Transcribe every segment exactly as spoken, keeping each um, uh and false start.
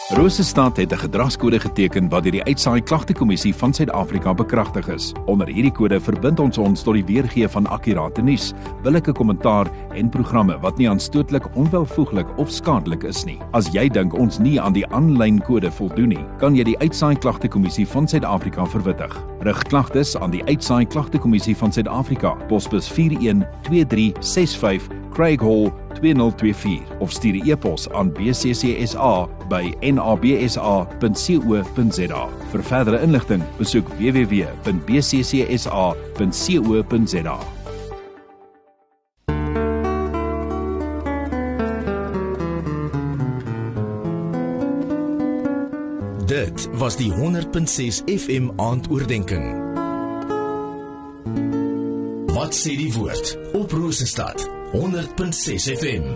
Rosestad het 'n gedragskode geteken wat deur die Uitsaai Klagtekommissie van Suid-Afrika bekragtig is. Onder hierdie kode verbind ons ons tot die weergee van akkurate nuus, billike kommentaar en programme wat nie aanstootlik, onwelvoeglik of skadelik is nie. As jy dink ons nie aan die aanlyn kode voldoen nie, kan jy die Uitsaai Klagtekommissie van Suid-Afrika verwittig. Rig klagtes aan die Uitsaai Klagtekommissie van Suid-Afrika, posbus vier een twee drie ses vyf, Craig Hall twee nul twee vier of stuur 'n e-pos aan b c c s a by n a b s a punt co punt z a. Vir verdere inligting, besoek w w w punt b c c s a punt co punt z a. Dit was die honderd punt ses F M aandoordenking. Wat sê die woord op Rosestad honderd punt ses F M.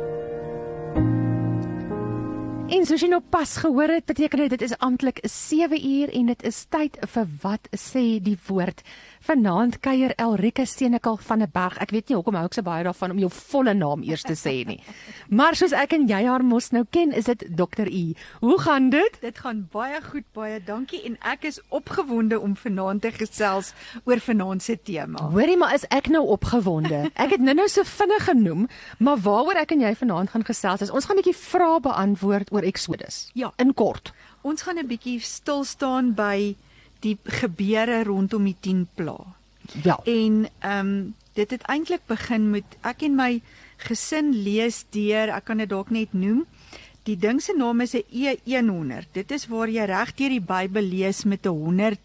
En soos jy nou pas gehoor het, beteken dit, dit is amptelik sewe uur en dit is tyd vir Wat sê die woord. Vanaand kuier Elrike Senekal van der Berg. Ek weet nie hoekom hou ek so baie daarvan om jou volle naam eers te sê nie. Maar soos ek en jy haar mos nou ken, is dit dokter U. Hoe gaan dit? Dit gaan baie goed, baie dankie en ek is opgewonde om vanaand te gesels oor vanaand se tema. Hoorie, maar is ek nou opgewonde? Ek het nou-nou so vinnig genoem, maar waaroor ek en jy vanaand gaan gesels is, ons gaan 'n bietjie vrae beantwoord oor Exodus. Ja. In kort. Ons gaan 'n bietjie stil staan by die gebeure rondom die tien pla. Ja. En ehm um, dit het eintlik begin met ek en my gesin lees deur, ek kan dit dalk net noem. Die ding se naam is 'n E honderd. Dit is waar jy reg deur die Bybel lees met 'n honderd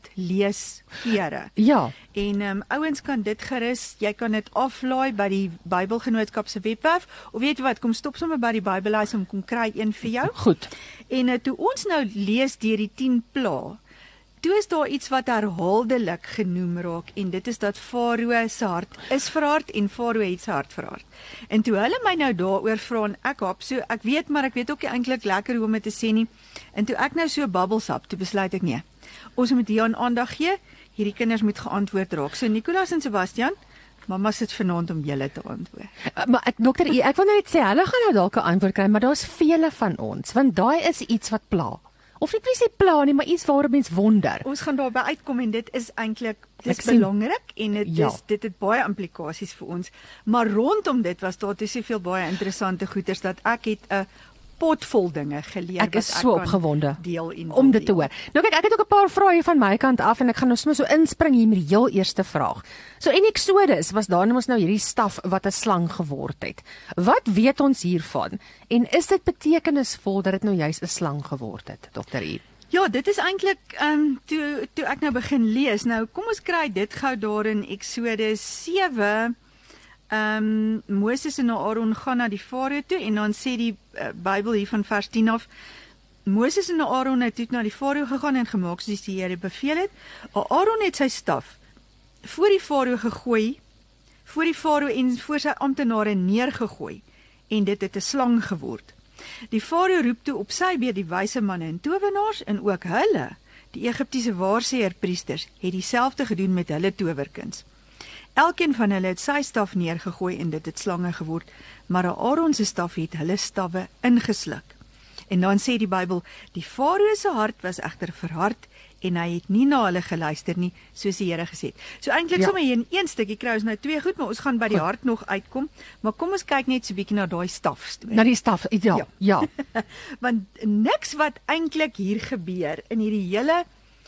leeskere. Ja. En ehm um, ouens kan dit gerus, jy kan dit aflaai by die Bybelgenootskap se webwerf of weet jy wat, kom stop sommer by die Bybelhuis om kom kry een vir jou. Goed. En uh, toe ons nou lees deur die tien pla, toe is daar iets wat herhaaldelik genoem raak en dit is dat Farao se hart is verhard en Farao het sy hart verhard. En toe hulle my nou daaroor vra en ek hap so, ek weet maar ek weet ook nie eintlik lekker hoe om dit te sê nie. En toe ek nou so babbelsap, toe besluit ek nee. Ons moet hier aan aandag gee. Hierdie kinders moet geantwoord raak. So Nicolas en Sebastian, mamma sit vanaand om julle te antwoord. Uh, maar ek dokter U, ek wil nou net sê hulle gaan nou dalk 'n antwoord kry, maar daar's vele van ons, want daai is iets wat pla. Of nie presies pla nie, maar iets waar mens wonder. Ons gaan daarby uitkom en dit is eintlik dis Ek sien- belangrik en dit Ja. is dit het baie implikasies vir ons. Maar rondom dit was daar te soveel baie interessante goeters dat ek het 'n pot vol dinge geleer Ek is wat so kan opgewonde deel en om wil dit te deel. hoor. Nou kyk, ek het ook 'n paar vrae hier van my kant af en ek gaan nou sommer so inspring hier met die heel eerste vraag. So in Exodus was daar net nou hierdie staf wat 'n slang geword het. Wat weet ons hiervan? En is dit betekenisvol dat dit nou juis 'n slang geword het, dokter U? Ja, dit is eintlik ehm um, toe toe ek nou begin lees. Nou kom ons kry dit gou daar in Exodus sewe. Ehm um, Moses en Aaron gaan na die Farao toe en dan sê die uh, Bybel hier van vers tien af, Moses en Aaron het toe na die Farao gegaan en gemaak soos die Here beveel het. Aaron het sy staf voor die Farao gegooi, voor die Farao en voor sy amptenare neergegooi en dit het 'n slang geword. Die Farao roep toe op sy beurt die wyse manne en towenaars en ook hulle, die Egiptiese waarsêer priesters, het dieselfde gedoen met hulle towerkuns. Elkeen van hulle het sy staf neergegooi en dit het slange geword, maar Aaron se staf het hulle stawwe ingesluk. En dan sê die Bybel, die Farao se hart was egter verhard en hy het nie na hulle geluister nie, soos die Here gesê het. So eintlik Ja. sommer hier in een stukkie kry ons nou twee goed, maar ons gaan by die hart nog uitkom. Maar kom ons kyk net so 'n bietjie na daai staf storie. Na die staf, ja, Ja. ja. Want niks wat eintlik hier gebeur in hierdie hele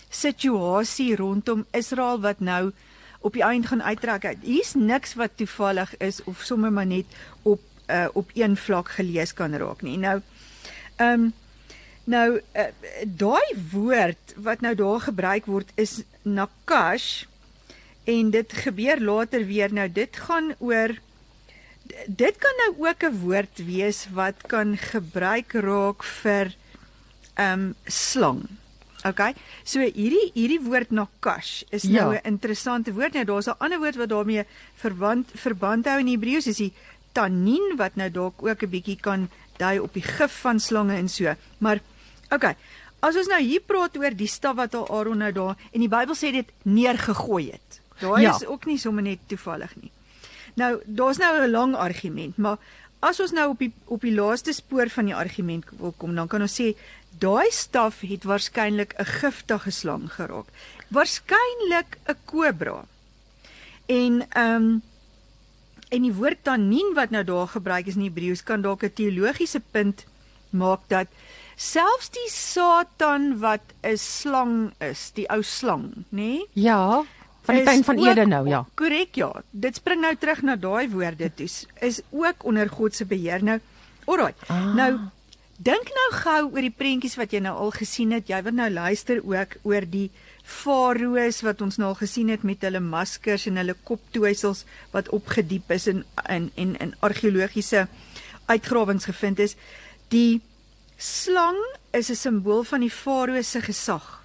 situasie rondom Israel wat nou op die eind gaan uittrek. Hier's niks wat toevallig is of sommer maar net op uh, op een vlak gelees kan raak nie. Nou ehm um, nou uh, daai woord wat nou daar gebruik word is nakash en dit gebeur later weer. Nou dit gaan oor dit kan nou ook 'n woord wees wat kan gebruik raak vir ehm um, slang. Okay, so hierdie hierdie woord nakash is Ja. nou 'n interessante woord. Nou daar's 'n ander woord wat daarmee verwant verband hou in Hebreëus, is die tannin wat nou dalk ook 'n bietjie kan dui op die gif van slange en so. Maar okay, as ons nou hier praat oor die staf wat Aaron nou daar en die Bybel sê dit neergegooi het. Daai Ja. is ook nie sommer net toevallig nie. Nou, daar's nou 'n lang argument, maar as ons nou op die op die laaste spoor van die argument wil kom, dan kan ons sê daai staf het waarskynlik 'n giftige slang geraak. Waarskynlik 'n kobra. En ehm um, en die woord tannin wat nou daar gebruik is in Hebreëus kan dalk 'n teologiese punt maak dat selfs die Satan wat 'n slang is, die ou slang, nê? Nee, Ja, van die tuin van Eden nou, ja. Korrek, ja. Dit spring nou terug na daai woorde toe. Is ook onder God se beheer. Nou, alraai. Ah. Nou dink nou gou oor die prentjies wat jy nou al gesien het. Jy wat nou luister ook oor die farao's wat ons nou al gesien het met hulle maskers en hulle koptoeisels wat opgediep is en in en in argeologiese uitgrawings gevind is. Die slang is 'n simbool van die farao se gesag.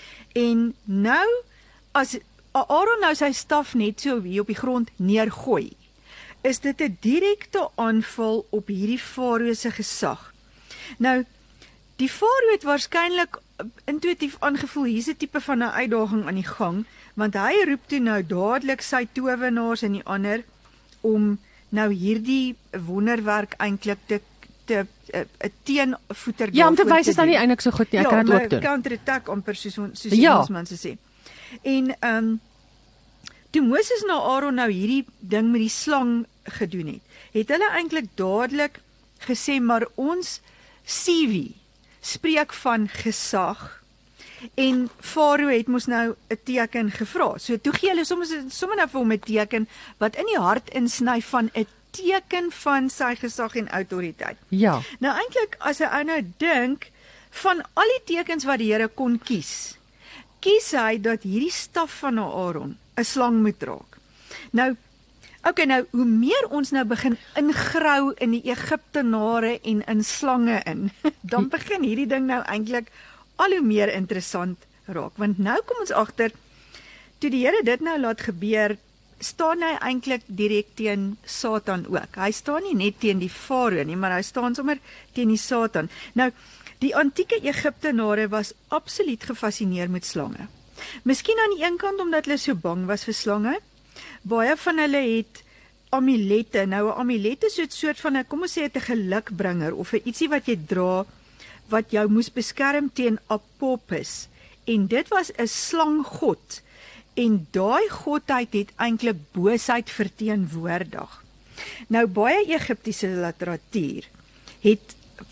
En nou as Aaron nou sy staf net so hier op die grond neergooi, is dit 'n direkte aanval op hierdie farao se gesag. Nou, die farao het waarskynlik intuïtief aangevoel, hier's 'n tipe van 'n uitdaging aan die gang, want hy roep toe nou dadelik sy towenaars en die ander om nou hierdie wonderwerk eintlik te te 'n teenvoeter Ja, om te wys is dan nie eintlik so goed nie. Ek ja, kan dit ook Ja, doen. counter-attack amper soos soos Ja. Engelsman se sê. En ehm um, toe Moses na Aaron nou hierdie ding met die slang gedoen het, het hulle eintlik dadelik gesê, maar ons Siwi spreek van gesag en Farao het mos nou 'n teken gevra. So toe gee hulle soms sommer nou vir hom 'n teken wat in die hart insny van 'n teken van sy gesag en autoriteit. Ja. Nou eintlik as 'n ou nou dink van al die tekens wat die Here kon kies, kies hy dat hierdie staf van Aaron 'n slang moet raak. Nou, okay, nou hoe meer ons nou begin ingrou in die Egiptenare en in slange in, dan begin hierdie ding nou eintlik al hoe meer interessant raak. Want nou kom ons agter, toe die Here dit nou laat gebeur, staan hy eintlik direk teen Satan ook. Hy staan nie net teen die farao nie, maar hy staan sommer teen die Satan. Nou, die antieke Egiptenare was absoluut gefassineer met slange. Miskien aan die een kant omdat hulle so bang was vir slange. Baie van hulle het amulette. Nou 'n amulet is so 'n soort van 'n kom ons sê 'n gelukbringer of 'n ietsie wat jy dra wat jou moes beskerm teen Apopis. En dit was 'n slanggod. En daai godheid het eintlik boosheid verteenwoordig. Nou baie Egiptiese literatuur het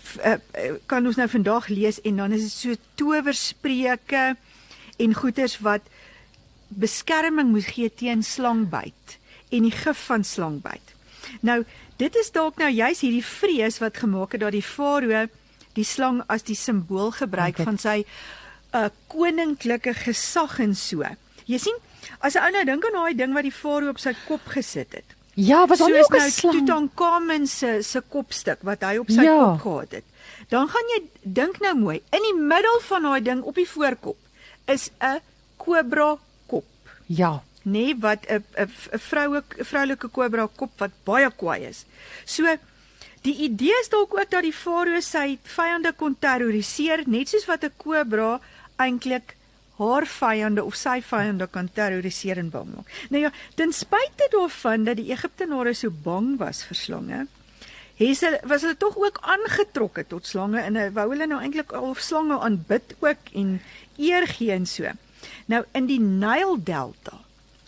kan ons nou vandag lees en dan is dit so towerspreuke en goeters wat beskerming moet gee teen slangbyt en die gif van slangbyt. Nou, dit is dalk nou juis hierdie vrees wat gemaak het dat die farao die slang as die simbool gebruik van sy uh, koninklike gesag en so. Jy sien, as 'n ou nou dink aan daai ding wat die farao op sy kop gesit het. Ja, was hom Soos ook 'n nou slang. Tutankhamen se se kopstuk wat hy op sy Ja. kop gehad het. Dan gaan jy dink nou mooi, in die middel van daai ding op die voorkop is 'n kobra kop, Ja. nê, nee, wat 'n 'n 'n vroue vroulike kobra kop wat baie kwaai is. So die idee is dalk ook dat die farao sy vyande kon terroriseer, net soos wat 'n kobra eintlik haar vyande of sy vyande kan terroriseer en bang maak. Nou ja, ten spyte daarvan dat die Egiptenare so bang was vir slange, het hulle was hulle tog ook aangetrokke tot slange en hulle wou hulle nou eintlik al slange aanbid ook en eer gee en so. Nou in die Nyl Delta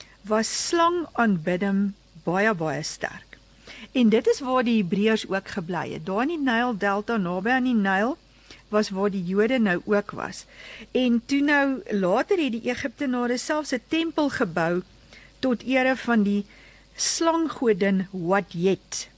was slangaanbidding baie baie sterk. En dit is waar die Hebreërs ook gebly het. Daar in die Nyl Delta naby aan die Nyl was waar die Jode nou ook was. En toe nou later het die Egiptenare selfs 'n tempel gebou tot ere van die slanggodin Wadjet.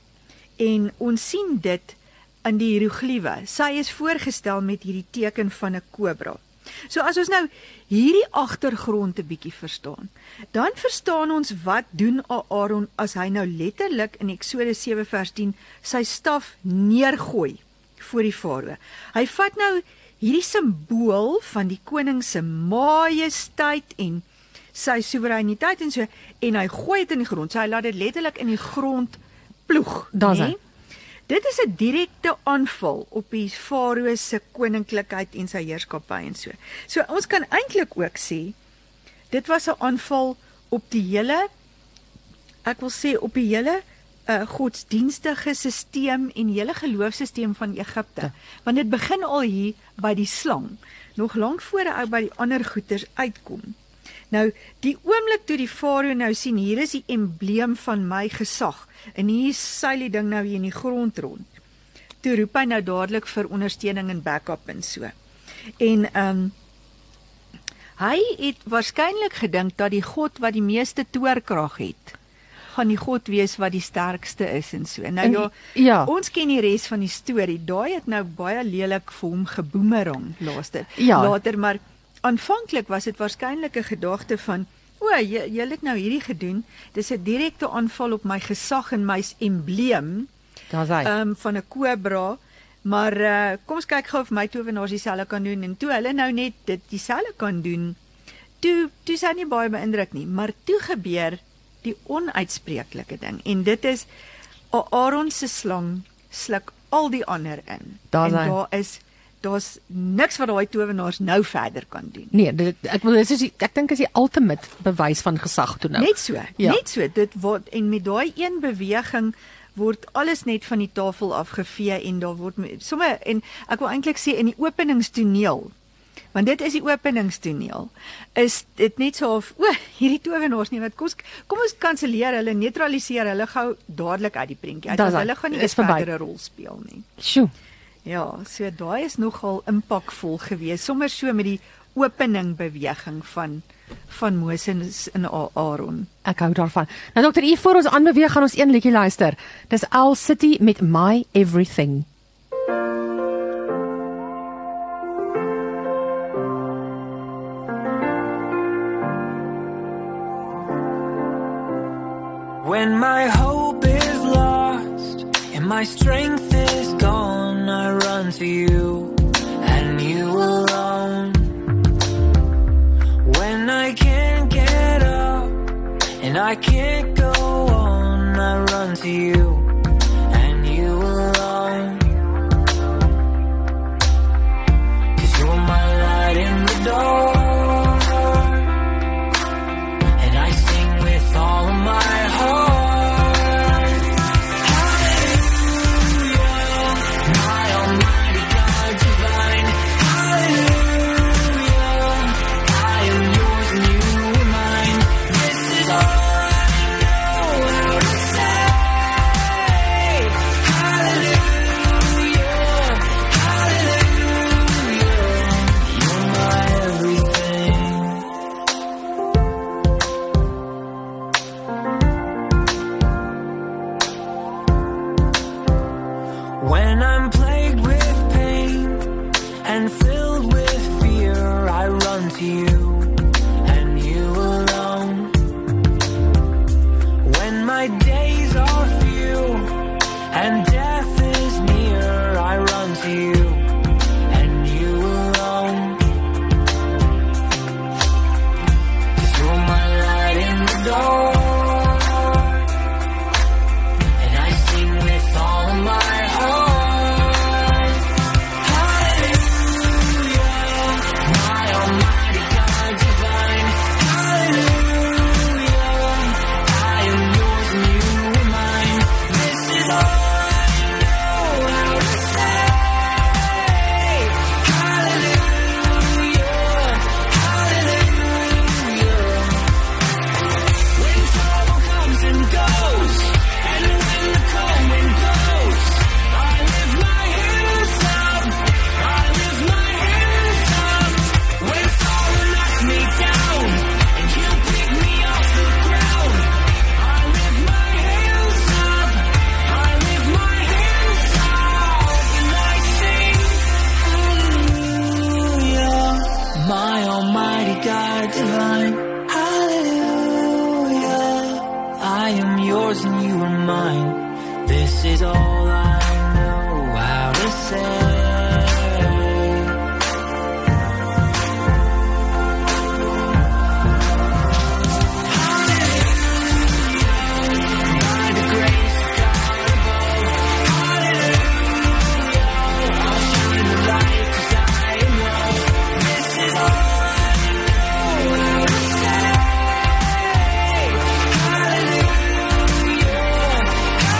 En ons sien dit in die hieroglife. Sy is voorgestel met hierdie teken van 'n kobra. So as ons nou hierdie agtergrond 'n bietjie verstaan, dan verstaan ons wat doen Aaron as hy nou letterlik in Eksodus sewe vers tien sy staf neergooi voor die farao. Hy vat nou hierdie simbool van die koning se majesteit en sy soewereiniteit en so en hy gooi dit in die grond. So hy laat dit letterlik in die grond ploeg. Daar's hy. Dit is 'n direkte aanval op die farao se koninklikheid en sy heerskappy en so. So ons kan eintlik ook sê dit was 'n aanval op die hele ek wil sê op die hele uh, godsdienstige sisteem en hele geloofsisteem van Egipte. Ja. Want dit begin al hier by die slang, nog lank voor hy by die ander goeters uitkom. Nou, die oomblik toe die farao nou sien, hier is die embleem van my gesag, en hier seil die ding nou hier in die grond rond. Toe roep hy nou dadelik vir ondersteuning en backup en so. En um, hy het waarskynlik gedink dat die God wat die meeste toorkrag het, gaan die God wees wat die sterkste is en so. Nou ja, ja. ons ken die res van die storie. Daai het nou baie lelik vir hom geboomerang laaste. Ja. Later, maar aanvanklik was dit waarskynlik 'n gedagte van, o, jy, jy het nou hierdie gedoen. Dis 'n direkte aanval op my gesag en my embleem. Daar's hy. Um, van 'n kobra. Maar uh, kom ons kyk gou of my towenaars dieselfde kan doen. En toe hulle nou net dit dieselfde kan doen, toe toe is hy nie baie beïndruk nie, maar toe gebeur die onuitspreeklike ding. En dit is Aaron se slang sluk al die ander in. Daar's en hy. daar is daar's niks wat daai towenaars nou verder kan doen. Nee, dit, ek wil dis is die, ek dink is die ultimate bewys van gesag toe nou. Net so, ja. net so. Dit word en met daai een beweging word alles net van die tafel afgevee en daar word sommer en ek wil eintlik sê in die openingstoneel, want dit is die openingstoneel, is dit net so of o, hierdie towenaars nie wat kom, kom ons kanselleer hulle, neutraliseer hulle gou dadelik uit die prentjie. Want hulle gaan nie 'n verdere rol speel nie. Sjoe. Ja, so daai is nogal impakvol geweest, sommer so met die opening beweging van van Moses en Aaron. Ek hou daarvan. Nou dokter, hier voor ons aanbeweeg gaan ons een liedjie luister. Dis Owl City met My Everything. When my hope is lost and my strength is gone, I run to you and you alone. When I can't get up and I can't go on, I run to you and you alone. 'Cause you're my light in the dark, and I sing with all of my heart. Hallelujah, my almighty God divine. Hallelujah, I am yours and you are mine. This is all I know how to say. Hallelujah, hallelujah, you're my everything. When I'm plagued with pain and filled with fear, I run to you and you alone. When my days are few and death is near, I run to you and you alone. 'Cause you're my light in the dark, and I sing with all of my heart. Hallelujah, my almighty God divine. Hallelujah, I am yours and you are mine. This is all I know how to say. Hallelujah, hallelujah. When trouble comes and goes, and when the cold wind blows, I lift my hands up, I lift my hands up. When sorrow knocks me down, and you pick me off the ground, I lift my hands up, I lift my hands up, and I sing, hallelujah, my almighty God divine. Hallelujah, I am yours and you are mine. This is all I know how to say. By the grace of God above, hallelujah, I'll shine the light 'cause I am loved. This is all I know how to say. Hallelujah, hallelujah,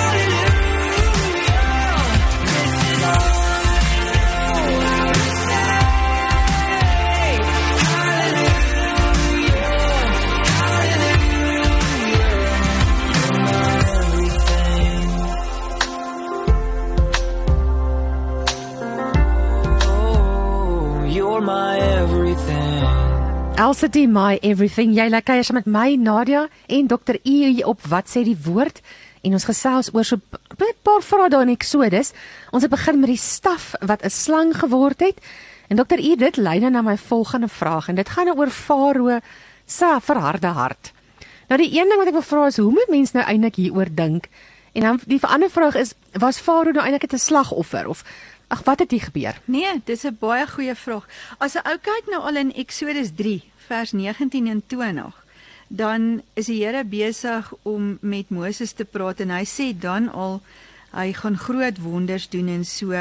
you're my everything. Elsity, my everything. Jy lekker is met my, Nadia, en dokter E op Wat sê die woord. En ons gesels oor so 'n paar vrae daar in Exodus. Ons het begin met die staf wat 'n slang geword het. En dokter E, dit lei nou na my volgende vraag. En dit gaan nou oor Farao se verharde hart. Nou die een ding wat ek wil vra is, hoe moet mens nou eintlik hieroor dink? En dan die ander vraag is, was Farao nou eintlik 'n slagoffer? Of, ag, wat het hier gebeur? Nee, dis 'n baie goeie vraag. As 'n ou kyk nou al in Exodus drie, vers negentien en twintig, dan is die Here besig om met Moses te praat en hy sê dan al, hy gaan groot wonders doen en so,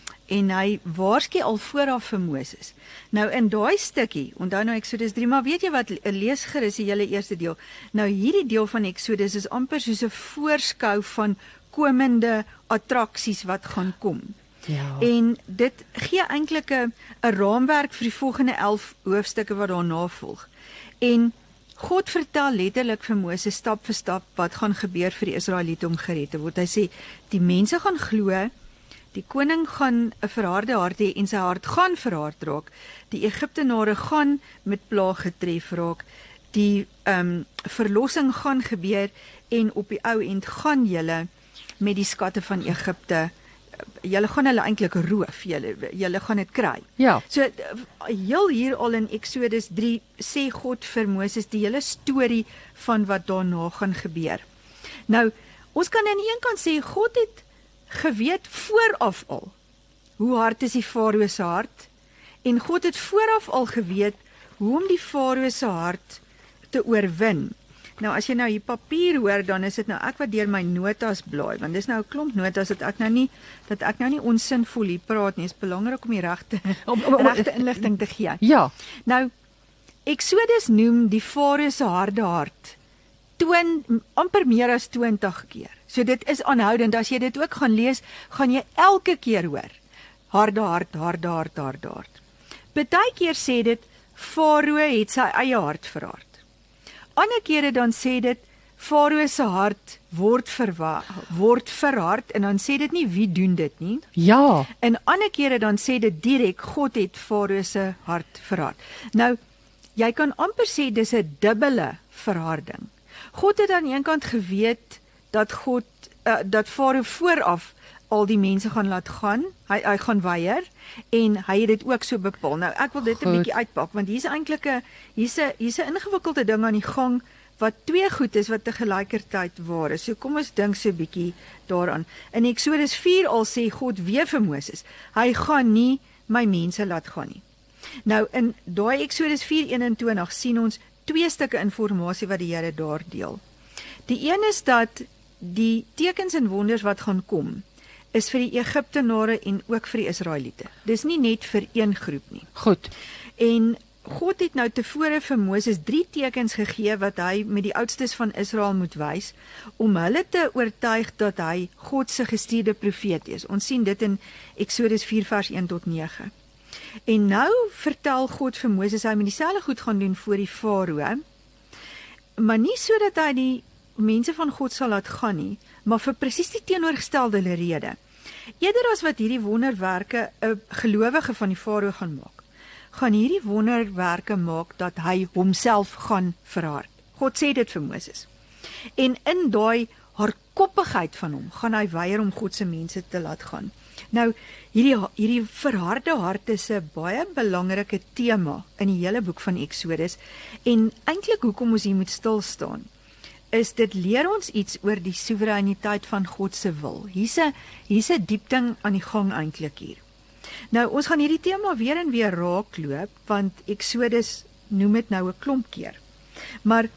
en hy waarsku al vooraf vir Moses. Nou in daai stukkie, onthou nou Exodus drie, maar weet jy wat, lees gerus die hele eerste deel. Nou hierdie deel van Exodus is amper soos 'n voorskou van komende attraksies wat gaan kom. Ja. En dit gee eintlik 'n 'n raamwerk vir die volgende elf hoofstukke wat daarna volg. En God vertel letterlik vir Moses stap vir stap wat gaan gebeur vir die Israeliete om gered te word. Hy sê die mense gaan glo, die koning gaan 'n verharde hart hê en sy hart gaan verhard raak. Die Egiptenare gaan met plaag getref raak. Die ehm um, verlossing gaan gebeur en op die ou end gaan julle met die skatte van Egipte, julle gaan hulle eintlik roof, julle julle gaan dit kry. Ja. So heel hier al in Exodus drie sê God vir Moses die hele storie van wat daarna gaan gebeur. Nou, ons kan aan die een kant sê God het geweet vooraf al hoe hard is die Farao se hart, en God het vooraf al geweet hoe om die Farao se hart te oorwin. Nou as jy nou hier papier hoor, dan is dit nou ek wat deur my notas blaai, want dis nou 'n klomp notas dat ek nou nie dat ek nou nie onsinvol hier praat nie. Dit is belangrik om die regte Om- om- om- regte inligting te gee. Ja. Nou Exodus noem die Farao se harde hart twin amper meer as twintig keer. So dit is aanhoudend. As jy dit ook gaan lees, gaan jy elke keer hoor harde hart, harde hart, harde hart. Partykeer sê dit Farao het sy eie hart verhard. Ander kere dan sê dit Farao se hart word verwa word verhard, en dan sê dit nie wie doen dit nie. Ja. En ander kere dan sê dit direk God het Farao se hart verhard. Nou jy kan amper sê dis 'n dubbele verharding. God het aan die een kant geweet dat God uh, dat Farao vooraf al die mense gaan laat gaan. Hy hy gaan weier en hy het dit ook so bepaal. Nou ek wil dit 'n Goed. bietjie uitpak, want hier's eintlik 'n hier's 'n hier's 'n ingewikkelde ding aan die gang wat twee goed is wat te gelykertyd waar is. So kom ons dink so 'n bietjie daaraan. In Eksodus vier al sê God weer vir Moses, hy gaan nie my mense laat gaan nie. Nou in daai Eksodus vier eenentwintig sien ons twee stukke inligting wat die Here daar deel. Die een is dat die tekens en wonders wat gaan kom is vir die Egiptenare en ook vir die Israeliete. Dis nie net vir een groep nie. Goed. En God het nou tevore vir Moses drie tekens gegee wat hy met die oudstes van Israel moet wys om hulle te oortuig dat hy God se gestuurde profeet is. Ons sien dit in Eksodus vier vers een tot nege. En nou vertel God vir Moses hy moet dieselfde goed gaan doen voor die Farao, maar nie sodat hy die mense van God sal laat gaan nie, maar vir presies die teenoorgestelde rede. Eerder as wat hierdie wonderwerke 'n gelowige van die Farao gaan maak, gaan hierdie wonderwerke maak dat hy homself gaan verhard. God sê dit vir Moses. En in daai hardkoppigheid van hom, gaan hy weier om God se mense te laat gaan. Nou, hierdie hierdie verharde hart is 'n baie belangrike tema in die hele boek van Eksodus, en eintlik hoekom ons hier moet stil staan, is dit leer ons iets oor die soewereiniteit van God se wil. Hier's 'n hier's 'n diep ding aan die gang eintlik hier. Nou, ons gaan hierdie tema weer en weer raakloop, want Eksodus noem dit nou 'n klomp keer. Maar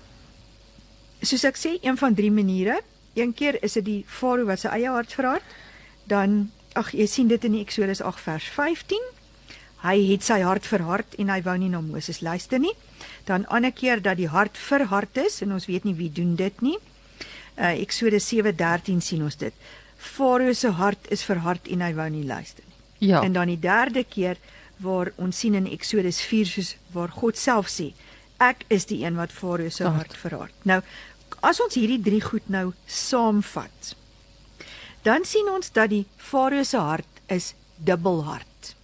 soos ek sê, een van drie maniere. Een keer is dit die Farao wat sy eie hart verhard, dan ag jy sien dit in die Eksodus agt vers vyftien. Hy het sy hart verhard en hy wou nie na Moses luister nie. Dan ander keer dat die hart verhard is en ons weet nie wie doen dit nie. Uh, Eksodus sewe dertien sien ons dit. Farao se hart is verhard en hy wou nie luister nie. Ja. En dan die derde keer waar ons sien in Eksodus vier soos waar God self sê, ek is die een wat Farao se hart verhard. Nou, as ons hierdie drie goed nou saamvat, dan sien ons dat die Farao se hart is dubbelhard.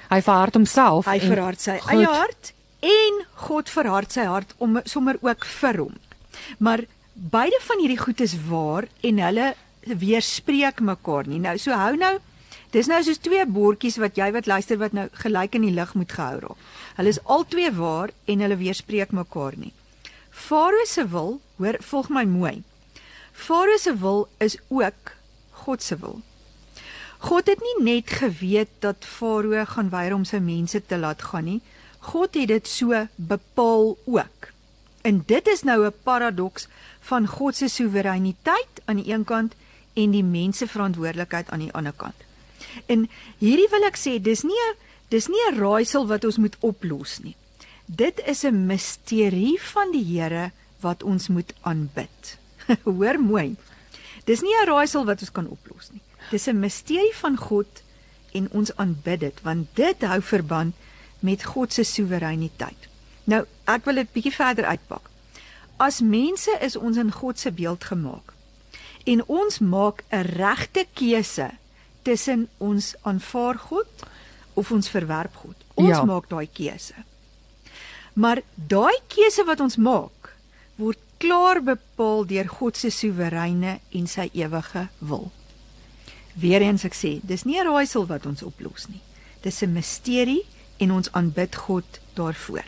Hy verhard homself. Hy en- verhard sy Goed. eie hart en God verhard sy hart om sommer ook vir hom. Maar beide van hierdie goed is waar en hulle weerspreek mekaar nie. Nou so hou nou, dis nou soos twee bordjies wat jy wat luister wat nou gelyk in die lug moet gehou raak. Hulle is albei waar en hulle weerspreek mekaar nie. Farao se wil, hoor, volg my mooi. Farao se wil is ook God se wil. God het nie net geweet dat Farao gaan weier om sy mense te laat gaan nie. God het dit so bepaal ook. En dit is nou 'n paradoks van God se soewereiniteit aan die een kant en die mens se verantwoordelikheid aan die ander kant. En hierdie wil ek sê, dis nie 'n dis nie 'n raaisel wat ons moet oplos nie. Dit is 'n misterie van die Here wat ons moet aanbid. Hoor mooi. Dis nie 'n raaisel wat ons kan oplos nie. Dis 'n misterie van God en ons aanbid dit, want dit hou verband met God se soewereiniteit. Nou, ek wil dit bietjie verder uitpak. As mense is ons in God se beeld gemaak en ons maak 'n regte keuse tussen ons aanvaar God of ons verwerp God. Ons Ja. maak daai keuse. Maar daai keuse wat ons maak, word klaar bepaal deur God se soewereine en sy ewige wil. Weereens ek sê, dis nie 'n raaisel wat ons oplos nie. Dis 'n misterie en ons aanbid God daarvoor.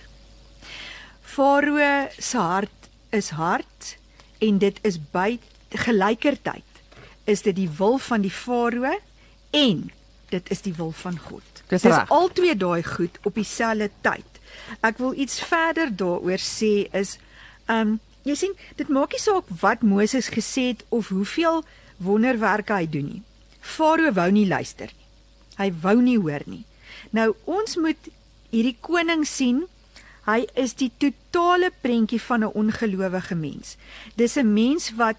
Farao se hart is hard en dit is by gelykertyd is dit die wil van die Farao en dit is die wil van God. Dis Dis reg. albei daai goed op dieselfde tyd. Ek wil iets verder daaroor sê is um jy sien, dit maak nie saak wat Moses gesê het of hoeveel wonderwerke hy doen nie. Farao wou nie luister nie. Hy wou nie hoor nie. Nou ons moet hierdie koning sien. Hy is die totale prentjie van 'n ongelowige mens. Dis 'n mens wat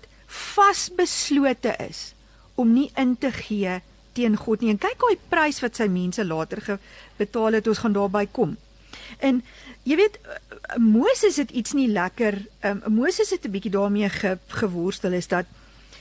vasbeslote is om nie in te gee teen God nie. En kyk hoe hy prys wat sy mense later betaal het, ons gaan daarby kom. En jy weet, Moses het iets nie lekker, um, Moses het 'n bietjie daarmee ge, geworstel is dat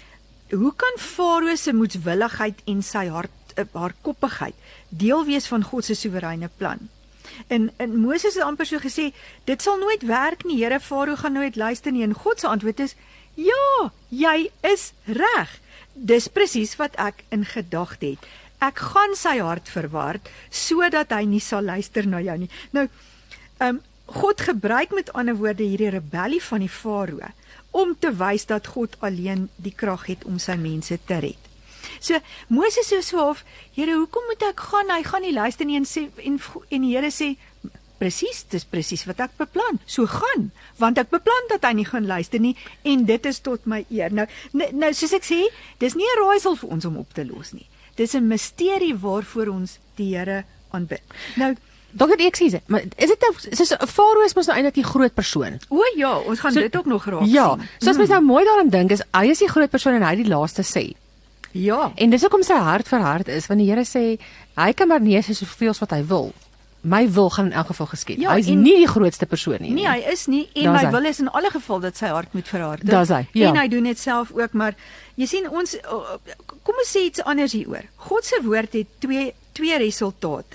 hoe kan Farao se moedswilligheid en sy hart, haar koppigheid deel wees van God se soewereine plan? En, en Moses het amper so gesê, dit sal nooit werk nie, Here, Farao gaan nooit luister nie. En God se antwoord is, ja, jy is reg. Dis presies wat ek in gedagte het. Ek gaan sy hart verward, sodat hy nie sal luister na jou nie. Nou, um, God gebruik met ander woorde hierdie rebellie van die Farao, om te wys dat God alleen die krag het om sy mense te red. So, Moses is so half, Here, hoekom moet ek gaan? Hy gaan nie luister nie en sê, en, en die Here sê, presies, dis presies wat ek beplan. So gaan, want ek beplan dat hy nie gaan luister nie, en dit is tot my eer. Nou, nou, nou soos ek sê, dis nie 'n raaisel vir ons om op te los nie. Dis 'n misterie waarvoor ons die Here aanbid. Nou, Dokter ek sê, maar is dit nou soos 'n Farao is mos nou eintlik die groot persoon. o ja, ons gaan So- dit ook nog raak Ja, sien. soos mens nou mooi daaraan dink is hy is die groot persoon en hy die laaste sê. Ja. En dis hoekom sy hart verhard is, want die Here sê hy kan maar nee sê soveel as wat hy wil. My wil gaan in elk geval geskied. Ja, hy is en- nie die grootste persoon nie. Nee, hy is nie en Daar's my hy. wil is in alle geval dat sy hart moet verhard. Daar's hy, ja. En hy doen dit self ook, maar jy sien ons kom ons sê iets anders hieroor. God se woord het twee twee resultate.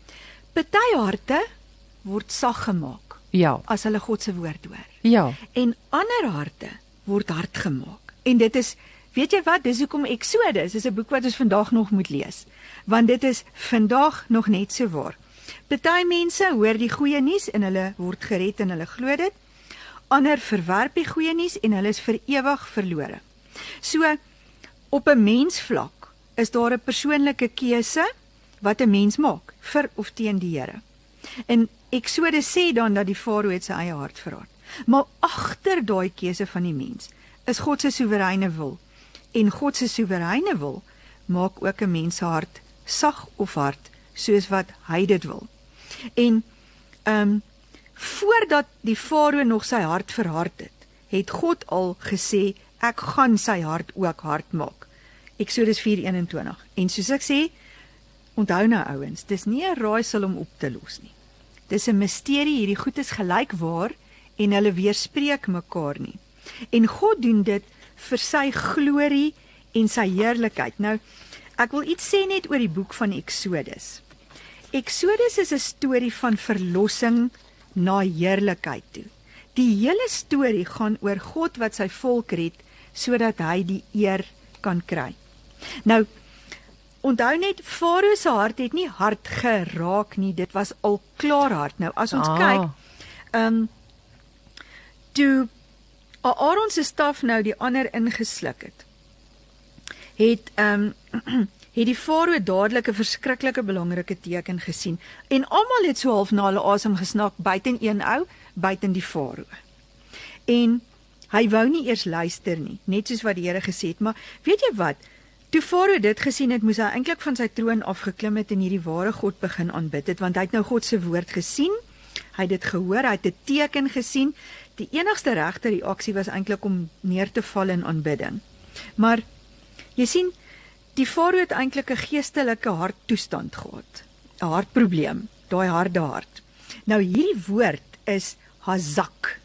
Party harte word sag gemaak Ja. as hulle God se woord hoor. Ja. En ander harte word hard gemaak. En dit is, weet jy wat, dis hoekom Exodus is 'n boek wat ons vandag nog moet lees, want dit is vandag nog net so waar. Party mense hoor die goeie nuus en hulle word gered en hulle glo dit. Ander verwerp die goeie nuus en hulle is vir ewig verlore. So op 'n mensvlak is daar 'n persoonlike keuse wat 'n mens maak vir of teen die Here. En Exodus sê dan dat die Farao het sy eie hart verraad. Maar agter daai keuse van die mens is God se soewereine wil. En God se soewereine wil maak ook 'n mens se hart sag of hard soos wat hy dit wil. En ehm um, voordat die Farao nog sy hart verhard het, het God al gesê ek gaan sy hart ook hard maak. Eksodus vier eenentwintig. En soos ek sê, onthou nou ouens, dis nie 'n raaisel om op te los nie. Dis 'n misterie, hierdie goed is gelykwaar en hulle weerspreek mekaar nie. En God doen dit vir sy glorie en sy heerlikheid. Nou, ek wil iets sê net oor die boek van Eksodus. Exodus is 'n storie van verlossing na heerlikheid toe. Die hele storie gaan oor God wat sy volk red sodat hy die eer kan kry. Nou, onthou net, Farao se hart het nie hard geraak nie, dit was al klaar hard. Nou, as ons Ah. kyk, ehm um, toe Aaron se staf nou die ander ingesluk het, het ehm um, het die Farao dadelik 'n verskriklike belangrike teken gesien. En almal het so half na hulle asem gesnak, buiten een ou, buiten die Farao. En hy wou nie eers luister nie, net soos wat die Here gesê het, maar weet jy wat? Toe Farao dit gesien het, moes hy eintlik van sy troon afgeklim het en hierdie ware God begin aanbid het, want hy het nou God se woord gesien, hy het dit gehoor, hy het 'n teken gesien. Die enigste regte reaksie was eintlik om neer te val in aanbidding. Maar jy sien, die Farao het eintlik 'n geestelike harttoestand gehad, 'n hartprobleem, daai harde hart. Nou hierdie woord is hazak.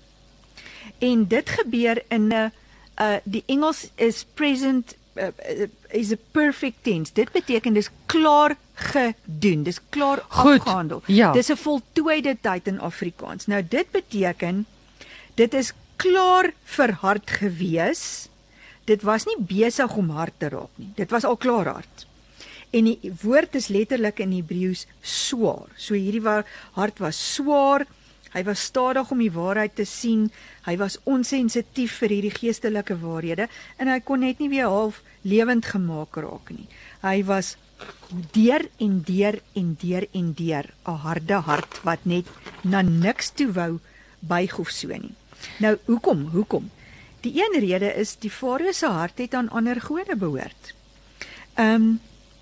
En dit gebeur in 'n uh, die Engels is present uh, is a perfect tense. Dit beteken dis klaar gedoen, dis klaar Goed, afgehandel. ja. Dis 'n voltooide tyd in Afrikaans. Nou dit beteken dit is klaar verhard gewees. Dit was nie besig om hard te raak nie. Dit was al klaar hard. En die woord is letterlik in Hebreëus swaar. So hierdie wa- hart was swaar. Hy was stadig om die waarheid te sien. Hy was onsensitief vir hierdie geestelike waarhede en hy kon net nie weer half lewend gemaak raak nie. Hy was deur en deur en deur en deur 'n harde hart wat net na niks toe wou buig of so nie. Nou hoekom? Hoekom? Die een rede is die Farao se hart het aan ander gode behoort. Ehm um,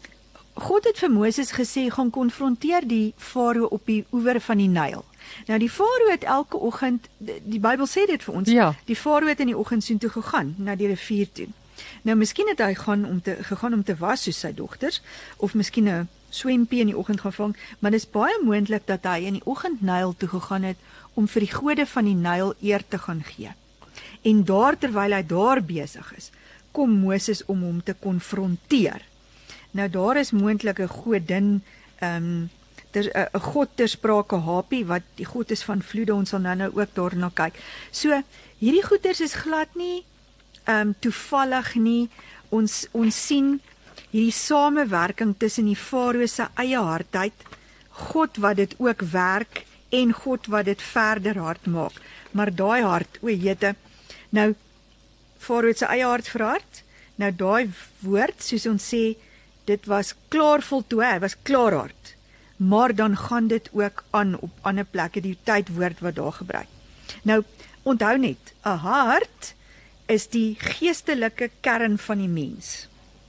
God het vir Moses gesê gaan konfronteer die Farao op die oewer van die Nyl. Nou die Farao het elke oggend, die, die Bybel sê dit vir ons, Ja. die Farao het in die oggend soontoe gegaan na die rivier toe. Nou miskien het hy gaan om te gegaan om te was soos sy dogters of miskien 'n swempie in die oggend gaan vang, maar dit is baie moontlik dat hy in die oggend Nyl toe gegaan het om vir die gode van die Nyl eer te gaan gee. En daar terwyl hy daar besig is, kom Moses om hom te konfronteer. Nou daar is moontlik 'n godin, ehm um, ter 'n god ter sprake Hapi wat die god is van vloede, ons sal nou-nou ook daarna kyk. So hierdie goeters is glad nie ehm um, toevallig nie. Ons ons sien hierdie samewerking tussen die Farao se eie hardheid, God wat dit ook werk en God wat dit verder hard maak. Maar daai hart, o jete, nou Farao se eie hart verhard. Nou daai woord, soos ons sê, dit was klaar voltooi, hy was klaar hard. Maar dan gaan dit ook aan op ander plekke, die tydwoord wat daar gebruik. Nou, onthou net, 'n hart is die geestelike kern van die mens.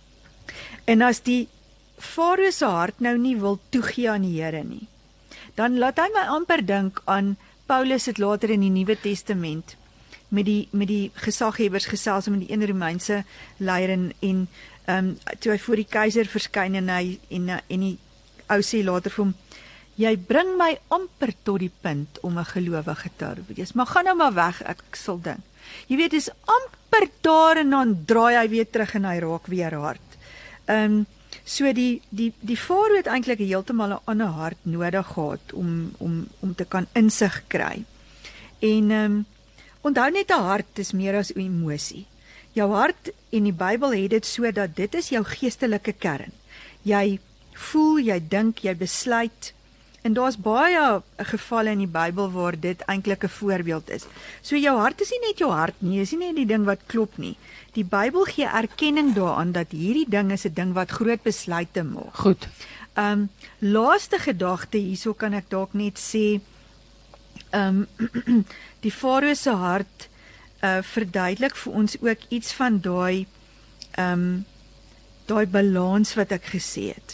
En as die Farao se hart nou nie wil toegee aan die Here nie, dan laat hy my amper dink aan Paulus het later in die Nuwe Testament met die met die gesaghebbers gesels met die een Romeinse leier en en ehm um, toe hy voor die keiser verskyn en hy en en die ou sê later vir hom, jy bring my amper tot die punt om 'n gelowige te wees, maar gaan nou maar weg, ek sal dink. Jy weet, dis amper daar en dan draai hy weer terug en hy raak weer hard. Ehm um, so die die die Farao het eintlik heeltemal 'n ander hart nodig gehad om om om te kan insig kry. En ehm um, onthou net 'n hart is meer as 'n emosie. Jou hart en die Bybel het dit so dat dit is jou geestelike kern. Jy voel, jy dink, jy besluit. En daar's baie gevalle in die Bybel waar dit eintlik 'n voorbeeld is. So jou hart is nie net jou hart nie, is nie net die ding wat klop nie. Die Bybel gee erkenning daaraan dat hierdie ding is 'n ding wat groot besluite maak. Goed. Ehm um, laaste gedagte hierso kan ek dalk net sê, ehm um, die Farao se hart uh verduidelik vir ons ook iets van daai ehm um, daai balans wat ek gesê het.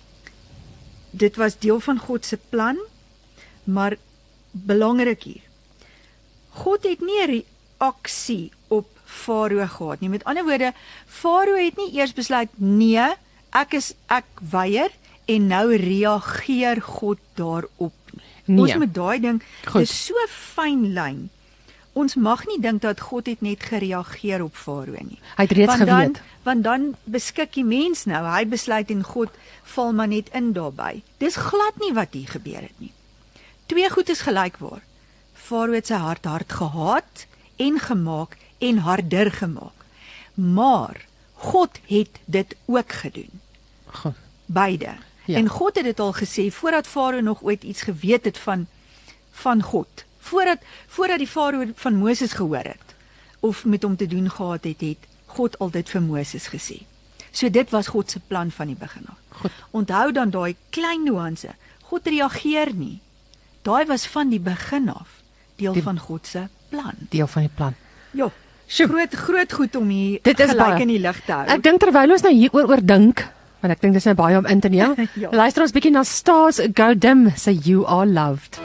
Dit was deel van God se plan, maar belangrik hier. God het nie 'n reaksie op Farao gehad nie. Met ander woorde, Farao het nie eers besluit, nee, ek is ek weier en nou reageer God daarop nie. Nee. Ons moet daai ding, Goed. dis so fyn lyn ons mag nie dink dat God het net gereageer op Farao nie. Hy het reeds want geweet. Dan, want dan beskik die mens nou, hy besluit en God val maar net in daarbey. Dis glad nie wat hier gebeur het nie. Twee goed is gelykbaar. Farao het sy hart hard gehaat en gemaak en harder gemaak. Maar God het dit ook gedoen. Goed. Beide. Ja. En God het dit al gesê voordat Farao nog ooit iets geweet het van van God. Voordat voordat die Farao van Moses gehoor het of met hom te doen gehad het, het God al dit vir Moses gesê. So dit was God se plan van die begin af. Goed. Onthou dan daai klein nuance. God reageer nie. Daai was van die begin af deel Die- van God se plan. Deel van die plan. Ja. Sjoe. Groot groot goed om hier Dit is gelyk baie. in die lig te hou. Ek dink terwyl ons nou hieroor oor dink, want ek dink dis nou baie om in te neem. Ja. Luister ons bietjie na Stars Go Dim, say You Are Loved.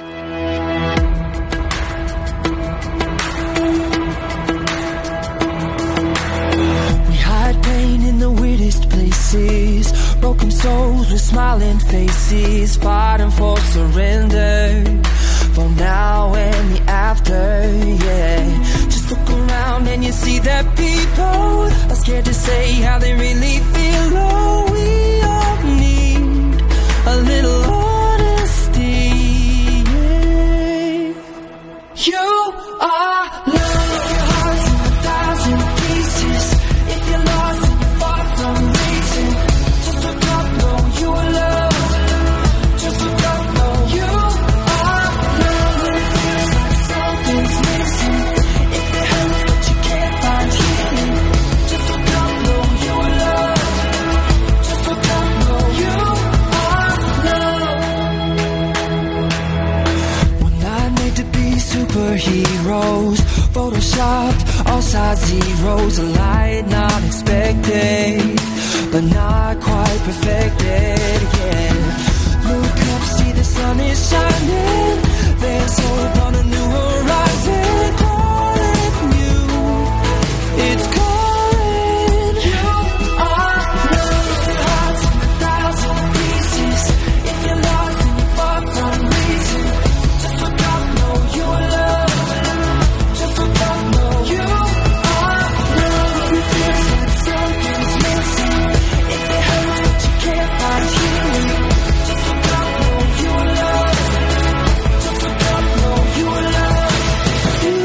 We hide pain in the weirdest places, broken souls with smiling faces, fighting for surrender, for now and the after, yeah. Just look around and you see that people are scared to say how they really feel. Oh, we all need a little honesty, yeah. You are love, your heart's in a thousand pieces. If you're lost and you're far from reason, just look up, know you are loved. Just look up, know you are loved. When it feels like something's missing, if it hurts but you can't find healing, just look up, know you are loved. Just look up, know you are loved. We're not made to be superheroes, photoshopped, all size zeros, a light not expected, but not quite perfected, yeah. Look up, see the sun is shining, there's hope on a new horizon, calling you, it's calling you. Are loved, your heart's in a thousand pieces. If you're lost and you're far from reason, just look up, know you are loved. Just look up, know you are loved. When it feels like something's missing, if it hurts but you can't find healing, just look up, know you are loved. Just look up, know you are loved. You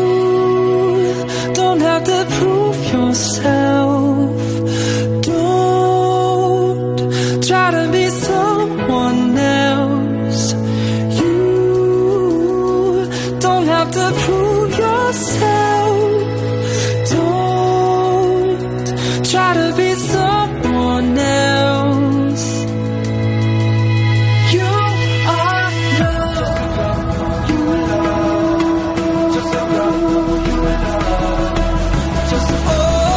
don't have to prove yourself. Don't try to be someone else. You don't have to prove yourself. Don't try to be someone else. You are loved. You are loved. Just look up, you are loved. Just oh,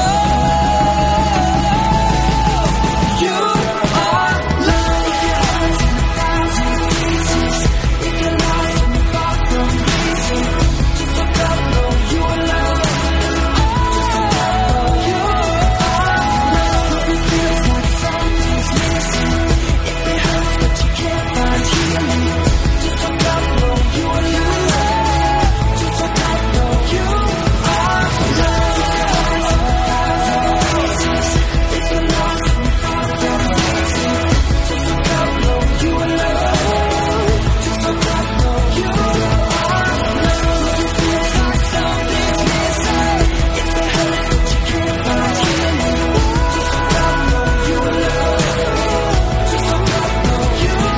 you are loved. If your heart's in a thousand pieces, if you're lost and you're far from reason, just look up, know you are loved. Just look up, know you are loved. When it feels like something's missing, if it hurts but you can't find healing, just look up, know you are loved. Just look up, know you are loved. If you're lost and you're far from reason, just look up, know you are loved. Just look up, know you are loved. When it feels like something's missing, if it hurts but you can't find healing, just look up, know you are loved. Just look up, know you are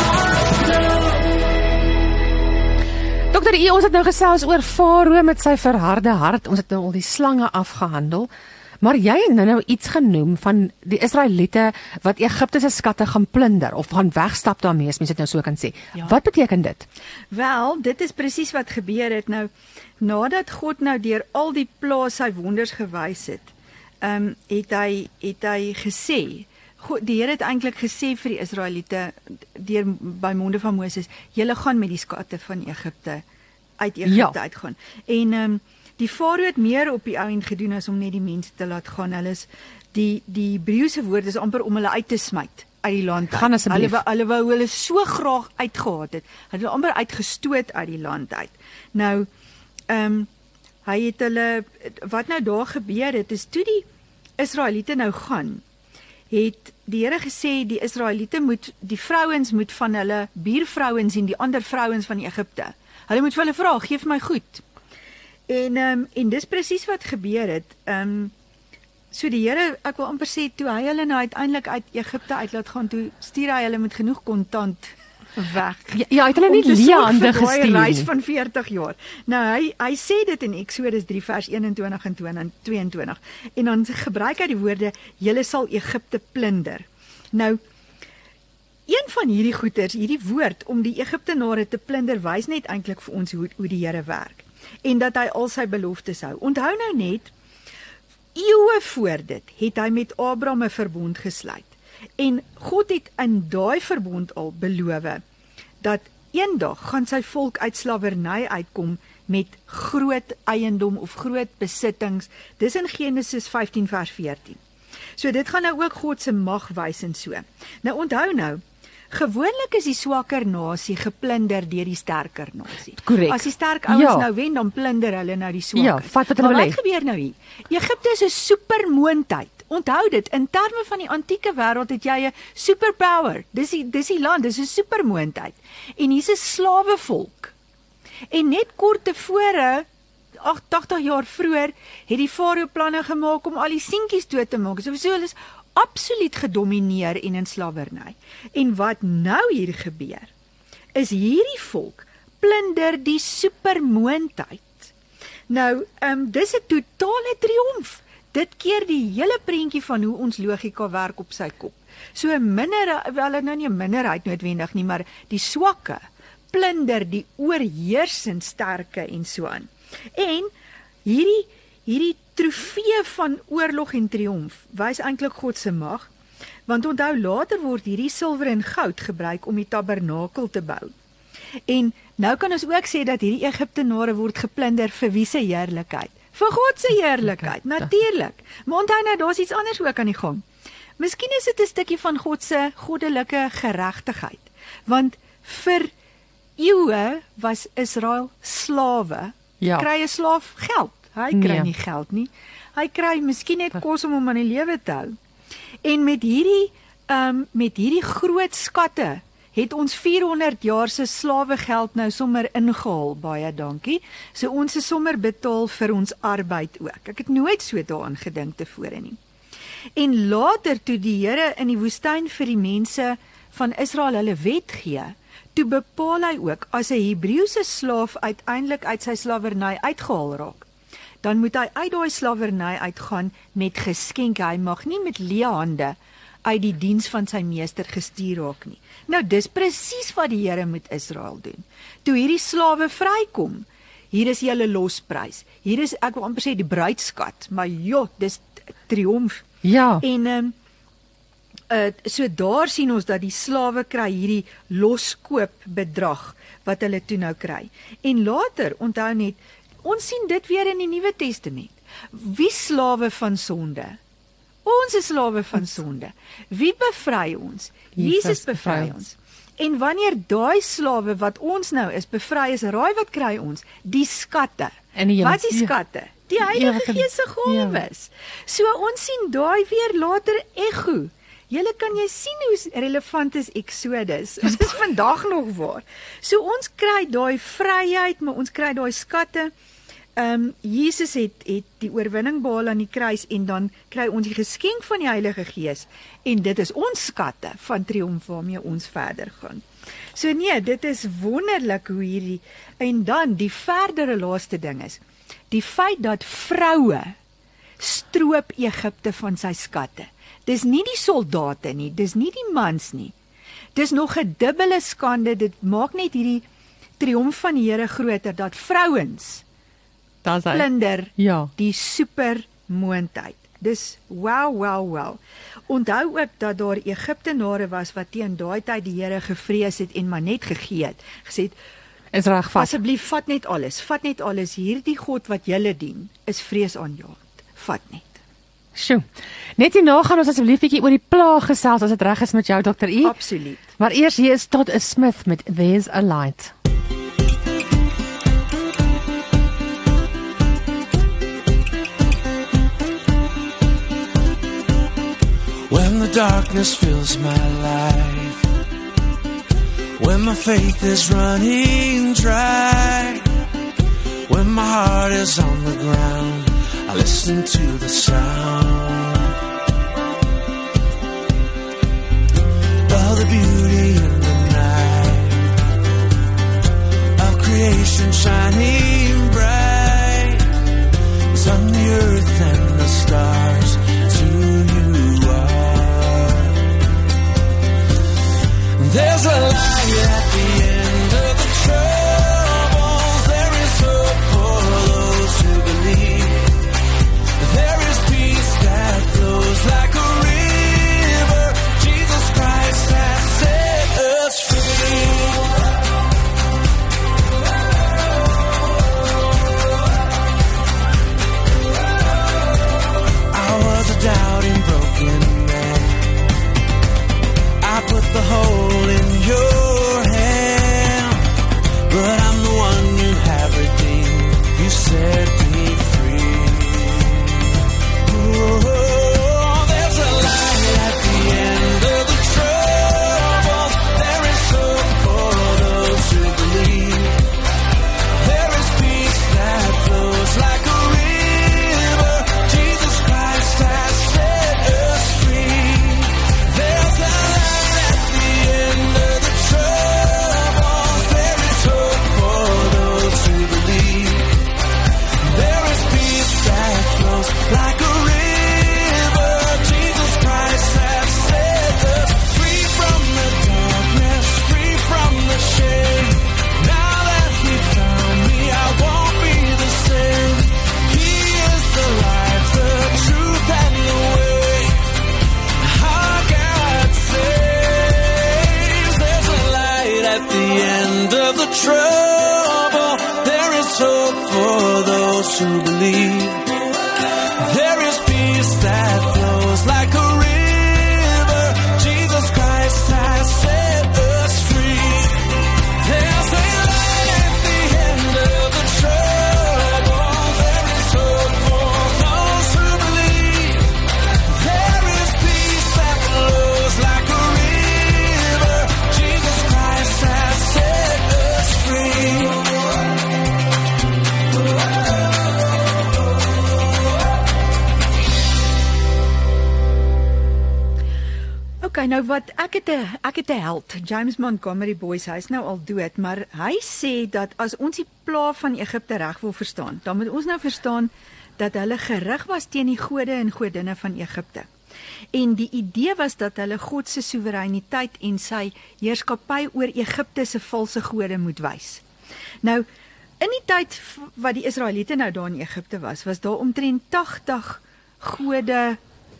loved. Dokter E, ons het nou gesels oor Farao met sy verharde hart. Ons het nou al die slange afgehandel. Maar jy het nou nou iets genoem van die Israeliete wat Egipte se skatte gaan plunder of gaan wegstap daarmee, as mens dit nou so kan sê. Ja. Wat beteken dit? Wel, dit is presies wat gebeur het nou nadat God nou deur al die plaae sy wonders gewys het. Ehm um, het hy het hy gesê, God, die Here het eintlik gesê vir die Israeliete deur by monde van Moses, julle gaan met die skatte van Egipte uit Egipte Ja. uitgaan. En ehm um, die Farao het meer op die ou end gedoen as om net die mense te laat gaan. Hulle is die die Hebreëse woord is amper om hulle uit te smyt uit die land uit. Gaan asseblief. Hulle wou- hulle wou hulle so graag uitgehaat het. Hulle het amper uitgestoot uit die land uit. Nou, ehm um, hy het hulle, wat nou daar gebeur het, is toe die Israeliete nou gaan, het die Here gesê, die Israeliete moet, die vrouens moet van hulle buurvrouens en die ander vrouens van Egipte, hulle moet vir hulle vra, geef my goed. En, um, en dis presies wat gebeur het, um, so die Here, ek wil amper sê, toe hy hulle nou uiteindelik uit Egipte uit laat gaan, toe stuur hy hulle met genoeg kontant weg. Ja, ja, hy het hulle nie leande gestuur nie. Reis van veertig jaar. Nou hy hy sê dit in Eksodus drie vers eenentwintig en tweeëntwintig. En dan gebruik hy die woorde julle sal Egipte plunder. Nou een van hierdie goeters, hierdie woord om die Egiptenare te plunder wys net eintlik vir ons hoe hoe die Here werk en dat hy al sy beloftes hou. Onthou nou net eeue voor dit het hy met Abraham 'n verbond gesluit. En God het in daai verbond al beloof dat eendag gaan sy volk uit slawerny uitkom met groot eiendom of groot besittings. Dis in Genesis vyftien vers veertien. So dit gaan nou ook God se mag wys en so. Nou onthou nou, gewoonlik is die swakker nasie geplunder deur die sterker nasie. Correct. As die sterk ouens Ja. nou wen, dan plunder hulle nou die swak. Ja, vat wat hulle Maar wil wat hê. gebeur nou hier? Egipte is 'n supermoondheid. Onthou dit, in terme van die antieke wêreld het jy 'n superpower. Dis die dis die land, dis 'n supermoondheid. En hier's 'n slawevolk. En net kort tevore, agtig jaar vroeër, het die farao planne gemaak om al die seentjies dood te maak. So so hulle is absoluut gedomeineer en in slawerny. En wat nou hier gebeur, is hierdie volk plunder die supermoondheid. Nou, ehm um, dis 'n totale triomf. Dit keer die hele prentjie van hoe ons logika werk op sy kop. So 'n minder, wel nou nie 'n minderheid noodwendig nie, maar die swakke plunder die oorheersend sterke en so aan. En hierdie hierdie trofee van oorlog en triomf wys eintlik God se mag, want onthou later word hierdie silwer en goud gebruik om die tabernakel te bou. En nou kan ons ook sê dat hierdie Egiptenare word geplunder vir wie se heerlikheid? Vir God se heerlikheid, natuurlik. Maar onthou nou, daar's iets anders ook aan die gang. Miskien is dit 'n stukkie van God se goddelike geregtigheid, want vir eeue was Israel slawe. Ja. Kry 'n slaaf geld? Hy kry Nee. nie geld nie. Hy kry miskien net kos om hom aan die lewe te hou. En met hierdie um, met hierdie groot skatte het ons vierhonderd jaar se slawegeld nou sommer ingehaal, baie dankie. So ons is sommer betaal vir ons arbeid ook. Ek het nooit so daaraan gedink tevore nie. En later toe die Here in die woestyn vir die mense van Israel hulle wet gee, toe bepaal hy ook as 'n Hebreëse slaaf uiteindelik uit sy slawerny uitgehaal raak, dan moet hy uit daai slawerny uitgaan met geskenke. Hy mag nie met leë hande uit die diens van sy meester gestuur raak nie. Nou dis presies wat die Here met Israel doen. Toe hierdie slawe vrykom, hier is julle losprys. Hier is, ek wil amper sê, die bruidskat, maar ja, dis triomf. Ja. En ehm um, uh, so daar sien ons dat die slawe kry hierdie loskoop bedrag wat hulle toe nou kry. En later, onthou net, ons sien dit weer in die Nuwe Testament. Wie slawe van sonde? Ons is slawe van sonde. Wie bevry ons? Jesus bevry ons. En wanneer daai slawe wat ons nou is bevry is, raai wat kry ons? Die skatte. En die hele- Wat is die skatte? Die Heilige Ewige- Gees se gawes. So ons sien daai weer later ego. Julle kan jy sien hoe relevant is Exodus. Dit is vandag nog waar. So ons kry daai vryheid, maar ons kry daai skatte. Ehm um, Jesus het het die oorwinning behaal aan die kruis en dan kry ons die geskenk van die Heilige Gees en dit is ons skatte van triomf waarmee ons verder gaan. So nee, dit is wonderlik hoe hierdie en dan die verdere laaste ding is die feit dat vroue stroop Egipte van sy skatte. Dis nie die soldate nie, dis nie die mans nie. Dis nog 'n dubbele skande. Dit maak net hierdie triomf van die Here groter dat vrouens Daar's hy. plunder Ja. die supermoondheid. Dis wow, wow, wow. Onthou ook dat daar Egiptenare was wat teen daai tyd die Here gevrees het en maar net gegee het. Gesê het, Is reg vas. asseblief vat net alles, vat net alles. Hierdie God wat julle dien, is vreesaanjaend. Vat net. Sjoe. Net hierna gaan ons asseblief bietjie oor die plaag gesels as dit reg is met jou dokter U. Absoluut. Maar eers hier is Todd Smith met There's a Light. when the darkness fills my life, when my faith is running dry, when my heart is on the ground, I listen to the sound of the beauty in the night, of creation shining bright. It's on the earth and the stars, it's who you are. There's a light at the end of the troubles. There is hope for those who believe. There is peace that flows like a river. Jesus Christ has set us free. I was a doubting, broken man. I put the hole in your hand, but I'm the one you have redeemed. You set me free. Oh, there's a light at the end of the troubles. There is hope for those who believe. There is peace that flows like a river. Jesus Christ has set us free. There's a light at the end of the troubles. There is hope for those who believe. There is peace that flows like a river. Jesus Christ has set us free from the darkness, free from the shame. Now that He found me, I won't be the same. He is the life, the truth, and the way. Our God saves. There's a light at the end of the trouble. There is hope for those who believe. There is peace that flows like a river. Jesus Christ has set us free. There's a light at the end of the trouble. There is hope for those who believe. There is peace that flows like a river. Jesus Christ has set us free. Okay, nou wat ek het 'n ek het 'n held, James Montgomery Boyce, hy's nou al dood, maar hy sê dat as ons die pla van Egipte reg wil verstaan, dan moet ons nou verstaan dat hulle gerig was teen die gode en godinne van Egipte. En die idee was dat hulle God se soewereiniteit en sy heerskappy oor Egipte se valse gode moet wys. Nou, in die tyd wat die Israeliete nou daar in Egipte was, was daar omtrent tagtig gode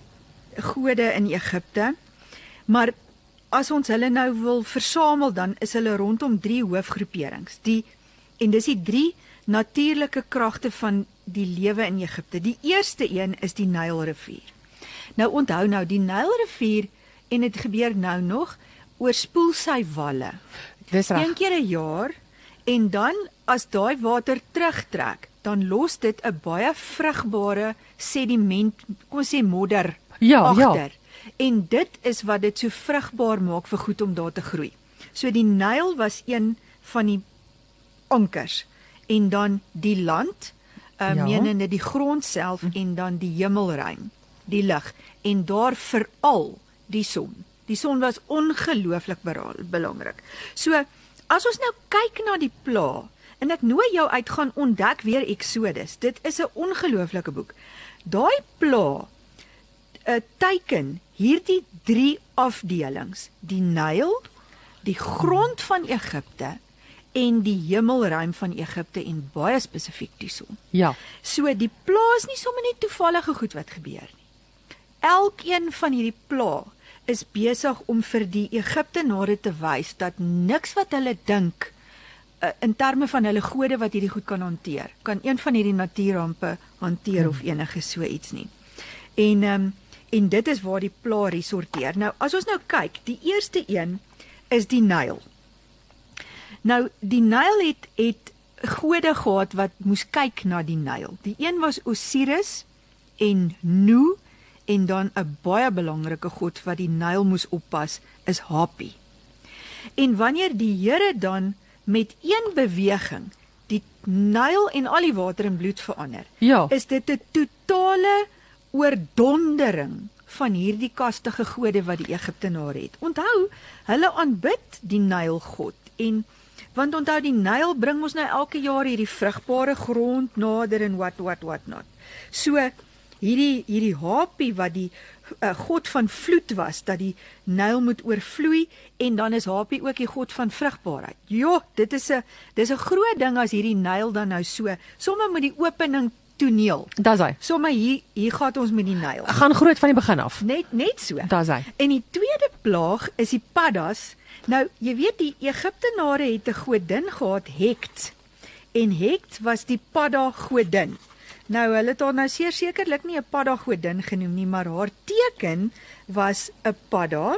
gode in Egipte. Maar as ons hulle nou wil versamel, dan is hulle rondom drie hoofgroeperings. Die en dis die drie natuurlike kragte van die lewe in Egipte. Die eerste een is die Nylrivier. Nou onthou nou, die Nylrivier, en dit gebeur nou nog, oorspoel sy walle. Dis reg. Een keer 'n jaar, en dan as daai water terugtrek, dan los dit 'n baie vrugbare sediment, kom ons sê modder, Ja, agter. ja. En dit is wat dit so vrugbaar maak vir goed om daar te groei. So die Nyl was een van die ankers, en dan die land, uh, Ja. menende die grond self, en dan die hemelruim, die lig, en daar veral die son. Die son was ongelooflik bera- belangrik. So, as ons nou kyk na die pla, en ek nooi jou uit, gaan ontdek weer Exodus. Dit is 'n ongelooflike boek. Daai pla uh, teiken hierdie drie afdelings, die Nyl, die grond van Egipte en die hemelruim van Egipte, en baie spesifiek die son. Ja. So die pla is nie sommer net toevallige goed wat gebeur nie. Elkeen van hierdie pla is besig om vir die Egiptenare te wys dat niks wat hulle dink uh, in terme van hulle gode wat hierdie goed kan hanteer, kan een van hierdie natuurrampe hanteer hmm. of enige so iets nie. En um, en dit is waar die pla resorteer. Nou as ons nou kyk, die eerste een is die Nyl. Nou die Nyl het het gode gehad wat moes kyk na die Nyl. Die een was Osiris en Nu En dan 'n baie belangrike god wat die Nyl moes oppas, is Hapi. En wanneer die Here dan met een beweging die Nyl en al die water in bloed verander, Ja. is dit 'n totale oordondering van hierdie kastige gode wat die Egiptenare het. Onthou, hulle aanbid die Nylgod en want onthou die Nyl bring ons nou elke jaar hierdie vrugbare grond nader en wat wat wat not. So hierdie hierdie Hapi wat die uh, god van vloed was, dat die Nyl moet oorvloei en dan is Hapi ook die god van vrugbaarheid. Jo, dit is 'n dis 'n groot ding as hierdie Nyl dan nou so, sommer met die opening toneel. Dis hy. Sommer hier hier gaan ons met die Nyl. Gaan groot van die begin af. Net net so. Dis hy. En die tweede plaag is die paddas. Nou, jy weet die Egiptenare het 'n godin gehad, Hekt. En Hekt was die padda godin. Nou, hulle het haar nou seker sekerlik nie 'n padda godin genoem nie, maar haar teken was 'n padda.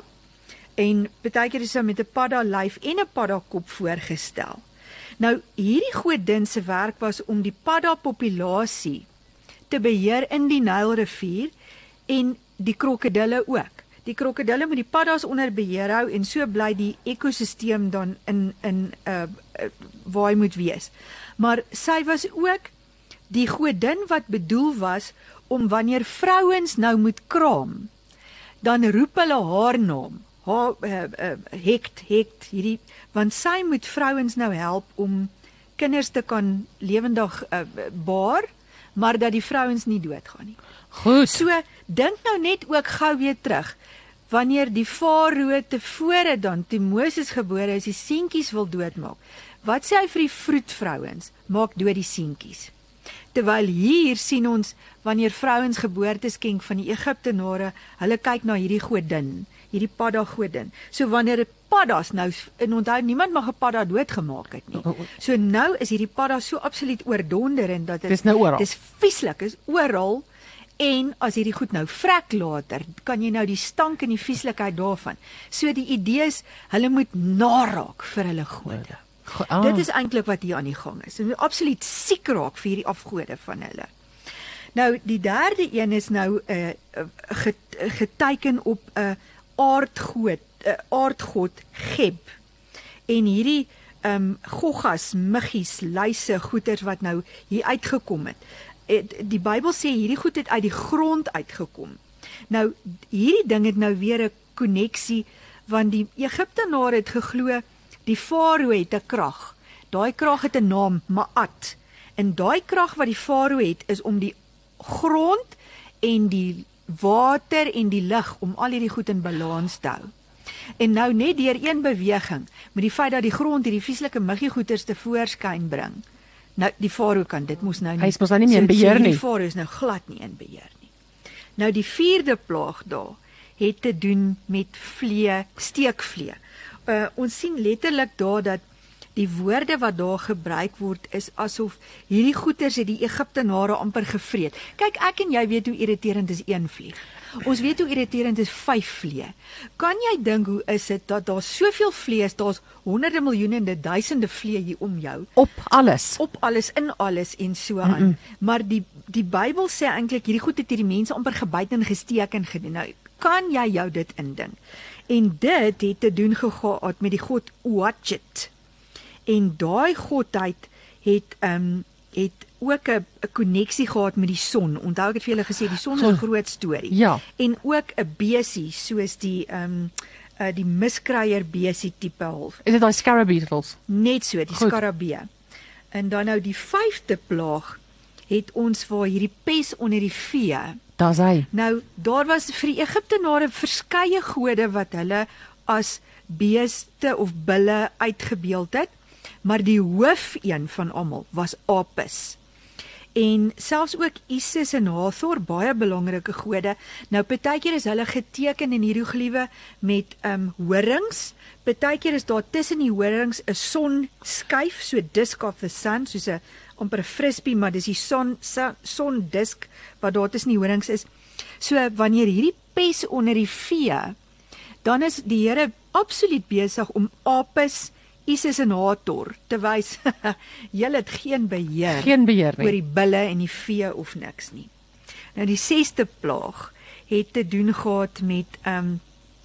En baie keer is sy met 'n padda lyf en 'n padda kop voorgestel. Nou, hierdie godin se werk was om die padda populasie te beheer in die Nylrivier en die krokodille ook. Die krokodille moet die paddas onder beheer hou en so bly die ekosisteem dan in in 'n uh, uh, waar hy moet wees. Maar sy was ook die godin wat bedoel was om wanneer vrouens nou moet kraam, dan roep hulle haar naam. Haar uh, uh, Hekt, Hekt hierdie want sy moet vrouens nou help om kinders te kan lewendig uh, baar, maar dat die vrouens nie doodgaan nie. Goed. So, dink nou net ook gou weer terug. Wanneer die Farao tevore dan, toe Moses gebore is, die seentjies wil doodmaak. Wat sê hy vir die vroedvrouens? Maak dood die seentjies. Terwyl hier sien ons, wanneer vrouens geboorte skenk van die Egiptenare, hulle kyk na hierdie godin, hierdie padda godin. So wanneer 'n paddas nou, en onthou, niemand mag 'n padda doodgemaak het nie. So nou is hierdie padda so absoluut oordonderend, dat dit, Dis nou oral. dis vieslik, is oral. En as hierdie goed nou vrek later, kan jy nou die stank en die vieslikheid daarvan. So die idee is, hulle moet naraak vir hulle gode. Go- ah. Dit is eintlik wat hier aan die gang is. Hulle moet absoluut siek raak vir hierdie afgode van hulle. Nou, die derde een is nou 'n uh, uh, geteken op 'n uh, aardgod, 'n uh, aardgod Geb. En hierdie ehm um, goggas, muggies, luise, goeters wat nou hier uitgekom het. Die Bybel sê hierdie goed het uit die grond uitgekom. Nou hierdie ding het nou weer 'n koneksie want die Egiptenare het geglo die Farao het 'n krag. Daai krag het 'n naam, Maat. En daai krag wat die Farao het is om die grond en die water en die lug om al hierdie goed in balans te hou. En nou net deur een beweging met die feit dat die grond hierdie vieslike muggigoeters te voorskyn bring. Nou die Farao kan dit mos nou nie. Hy is mos nou nie meer in beheer nie. Die Farao is nou glad nie in beheer nie. Nou die vierde plaag daar het te doen met vlee, steekvlee. Uh, ons sien letterlik daar dat die woorde wat daar gebruik word is asof hierdie goeters het die Egiptenare amper gevreet. Kyk, ek en jy weet hoe irriterend is een vlieg. Ons weet hoe irriterend is vyf vlee. Kan jy dink hoe is dit dat daar soveel vlees, daar's honderde miljoene en duisende vlee hier om jou, Op alles. op alles, in alles en so aan. Mm -mm. Maar die die Bybel sê eintlik hierdie goed het hierdie mense amper gebyt en gesteek en gedoen. Nou, kan jy jou dit indink? En dit het te doen gehad met die god Uatjet. En daai godheid het ehm um, het ook 'n koneksie gehad met die son. Onthou ek het vir julle gesê die son is 'n groot storie. Ja. En ook 'n besie soos die ehm um, uh, die miskryer besie tipe half. Is dit daai scarab beetles? Net so, die Goed. skarabee. En dan nou die vyfde plaag het ons waar hierdie pes onder die vee. Daar's hy. Nou, daar was vir die Egiptenare verskeie gode wat hulle as beeste of bulle uitgebeeld het, maar die hoof een van almal was Apis. En selfs ook Isis en Hathor, baie belangrike gode. Nou partykeer is hulle geteken in hierogliewe met um horings. Partykeer is daar tussen die horings 'n sonskyf, so disk of the sun, soos 'n amper 'n frisbee, maar dis die son sondisk wat daar tussen die horings is. So wanneer hierdie pes onder die vee, dan is die Here absoluut besig om Apis, Isis en Hathor te wys, julle het geen beheer, Geen beheer nie. oor die bulle en die vee of niks nie. Nou die sesde plaag het te doen gehad met um,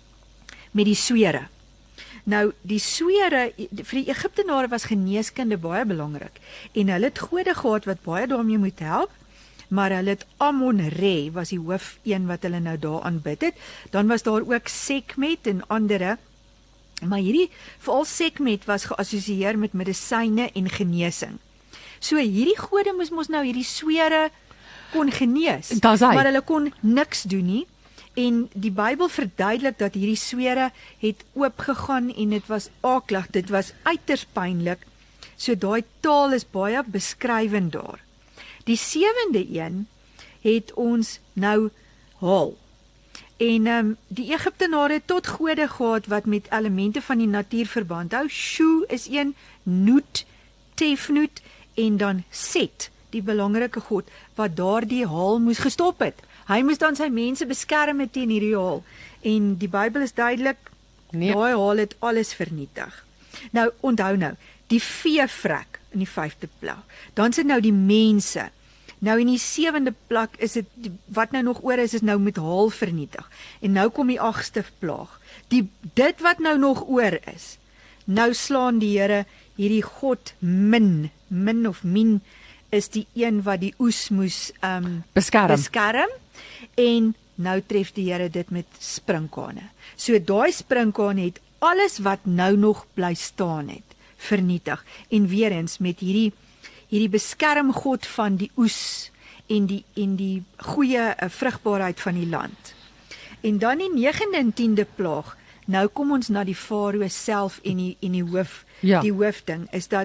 met die swere. Nou, die swere, vir die Egiptenare was geneeskunde baie belangrik. En hulle het gode gehad wat baie daarmee moet help, maar hulle het Amon-Re, was die hoof een wat hulle nou daar aanbid het. Dan was daar ook Sekhmet en andere, maar hierdie, veral Sekhmet was geassosieer met medisyne en genesing. So hierdie gode moes mos nou hierdie swere kon genees, Dis hy. maar hulle kon niks doen nie. En die Bybel verduidelik dat hierdie swere het oopgegaan en dit was aaklig, dit was uiters pynlik. So daai taal is baie beskrywend daar. Die sewende een het ons nou haal. En um, die Egiptenare het tot gode gehad wat met elemente van die natuur verband hou. Shu is een, Nut, Tefnut en dan Set, die belangrike god wat daardie haal moes gestop het. Hy moes dan sy mense beskerm teen hierdie haal. En die Bybel is duidelik, Nee. daai haal het alles vernietig. Nou, onthou nou, die veevrek in die vyfde plaag. Dan sit nou die mense. Nou in die sewende plek is dit, wat nou nog oor is, is nou met haal vernietig. En nou kom die agste plaag. Die, dit wat nou nog oor is, nou slaan die Here hierdie god Min, Min of Min, is die een wat die oes moes um, Beskerm. beskerm. En nou tref die Here dit met sprinkane. So daai sprinkane het alles wat nou nog bly staan het, vernietig. En weer eens met hierdie hierdie beskermgod van die oes en die en die goeie uh, vrugbaarheid van die land. En dan die negende en tiende plaag. Nou kom ons na die farao self en die en die hoof, Ja. die hoofding is dat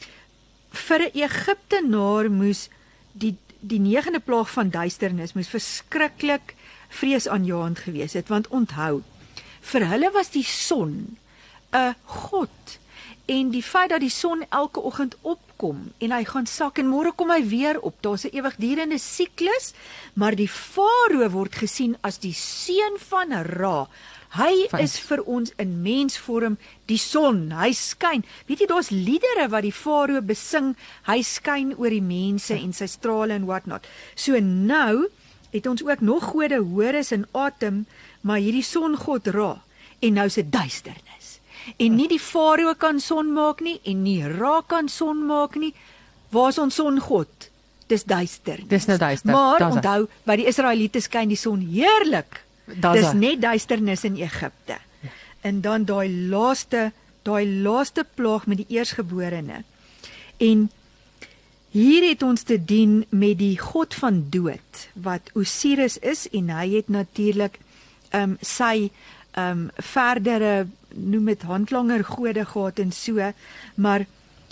vir 'n Egiptenaar moes die die negende plaag van duisternis moes verskriklik vreesaanjaend gewees het, want onthou, vir hulle was die son 'n god. En die feit dat die son elke oggend opkom en hy gaan sak en môre kom hy weer op, daar's 'n ewigdurende siklus, maar die farao word gesien as die seun van Ra. Hy Fijn. is vir ons in mensvorm die son, hy skyn. Weet jy, daar's liedere wat die farao besing, hy skyn oor die mense en sy strale en wat not. So nou het ons ook nog gode Horus en Atem, maar hierdie songod Ra, en nou is dit duisternis. En nie die farao kan son maak nie, en nie Ra kan son maak nie. Waar is ons songod? Dis duisternis. Dis nou duister, Maar daar's hy. onthou, by die Israeliete skyn die son heerlik. Daar's Dis hy. net duisternis in Egipte. En dan daai laaste, daai laaste plaag met die eersgeborene. En hier het ons te dien met die god van dood, wat Osiris is, en hy het natuurlik um, sy um, verdere, noem het handlanger gode gehad en so, maar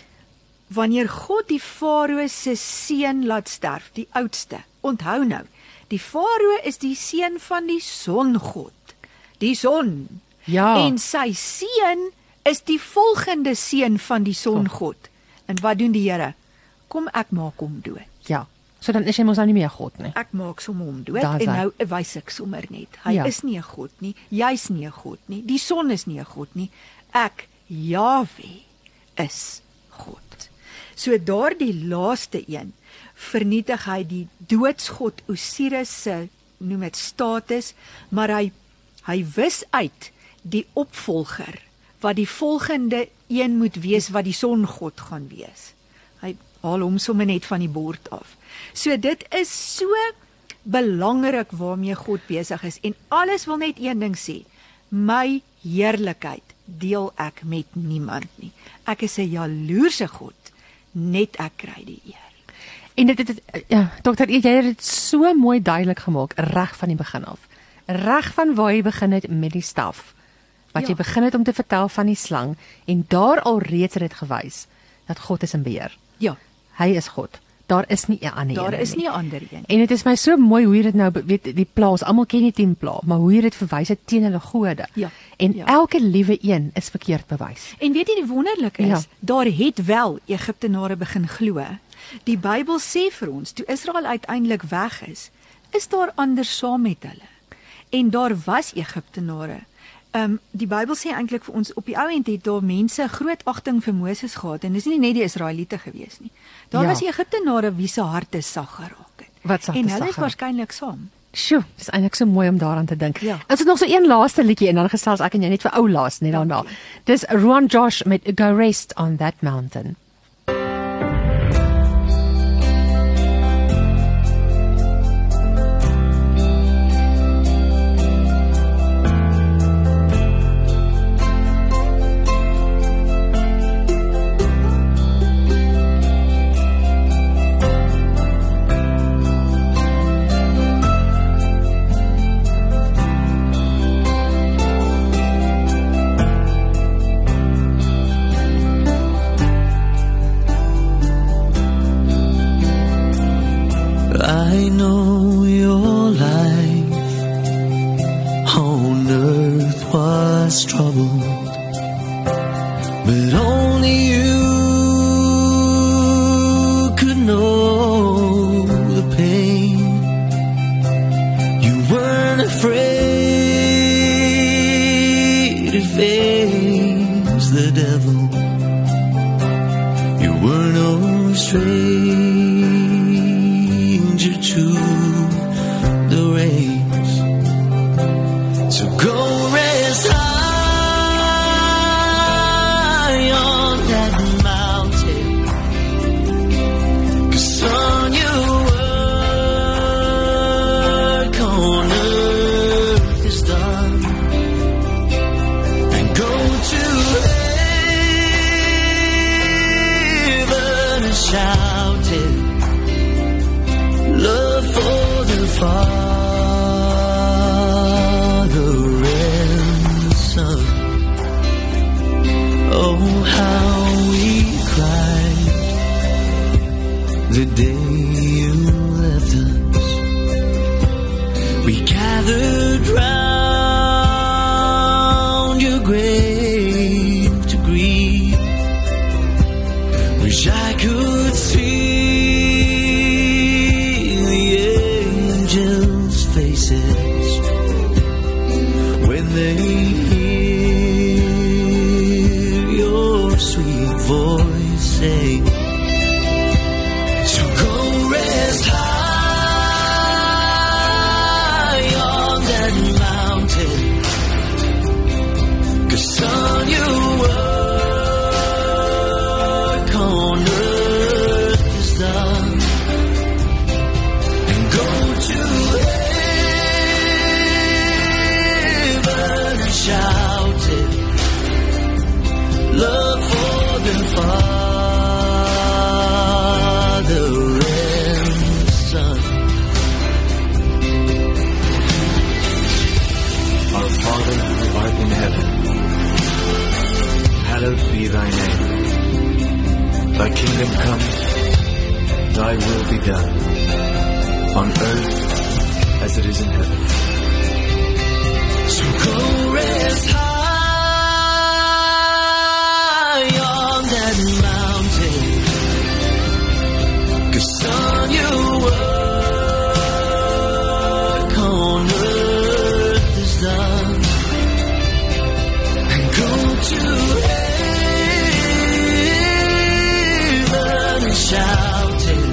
wanneer God die farao se seun laat sterf, die oudste, onthou nou, die farao is die seun van die songod, die son, Ja. en sy seun is die volgende seun van die songod. En wat doen die Here? Kom, ek maak hom dood. Ja. So dan is hy mos nou nie meer God nie. Ek maak sommer hom dood Daar is en hy. nou wys ek sommer net. Hy Ja. is nie 'n god nie. Jy's nie 'n god nie. Die son is nie 'n god nie. Ek, Jahwe, is God. So daardie laaste een vernietig hy die doodsgod Osiris se, noem dit status, maar hy hy wis uit die opvolger wat die volgende een moet wees wat die songod gaan wees. Hy haal hom sommer net van die bord af. So dit is so belangrik waarmee God besig is en alles wil net een ding sê. My heerlikheid deel ek met niemand nie. Ek is 'n jaloerse God, net ek kry die eer. En dit dit ja, dokter, jy het dit so mooi duidelik gemaak reg van die begin af. Reg van waar jy begin het met die staf. Wat Ja. jy begin het om te vertel van die slang en daar al reeds het dit gewys dat God is in beheer. Ja, Hy is God. Daar is nie 'n ander daar een is nie. nie 'n ander een. En dit is my so mooi hoe jy dit nou be- weet die plaas, almal ken die tien pla, maar hoe jy dit verwys het teen hulle gode. Ja, En ja. elke liewe een is verkeerd bewys. En weet jy die wonderlike is, Ja. daar het wel Egiptenare begin glo. Die Bybel sê vir ons, toe Israel uiteindelik weg is, is daar ander saam met hulle. En daar was Egiptenare. Um, die Bybel sê eintlik vir ons, op die ou end het daar mense groot agting vir Moses gehad, en dis nie net die Israeliete gewees nie. Daar Ja. was Egiptenare wie se harte sag geraak het. Wat sag En te hulle sag is geraak? waarskynlik saam. Sjoe, dis eintlik so mooi om daaraan te dink. Ja. Ons het nog so een laaste liedjie en dan gesels ek en jy net vir ou laas net daarna. Dis Rowan Josh met Go Rest on That Mountain. I know your life on earth was troubled, but only you could know the pain. You weren't afraid to face the devil. You were no stranger to the race. So go rest high on that mountain, 'cause on your work on earth is done, and go to heaven and shout it. Love for the Father and the Son. Oh, how we cried the day you left us. We gathered round your grave to grieve. Wish I could see faces when they hear your sweet voice sing. So go rest high on that mountain, 'cause on your work on earth is done, and go to shouted love for the Father and the Son. Our Father who art in heaven, hallowed be thy name. Thy kingdom come, thy will be done, on earth as it is in heaven. So go rest high on that mountain, 'cause on your work on earth is done, and go to heaven and shout it.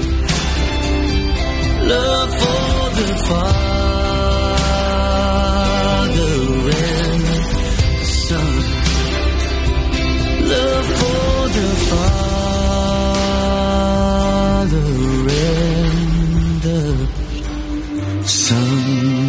Love for the Father. The Father and the Son.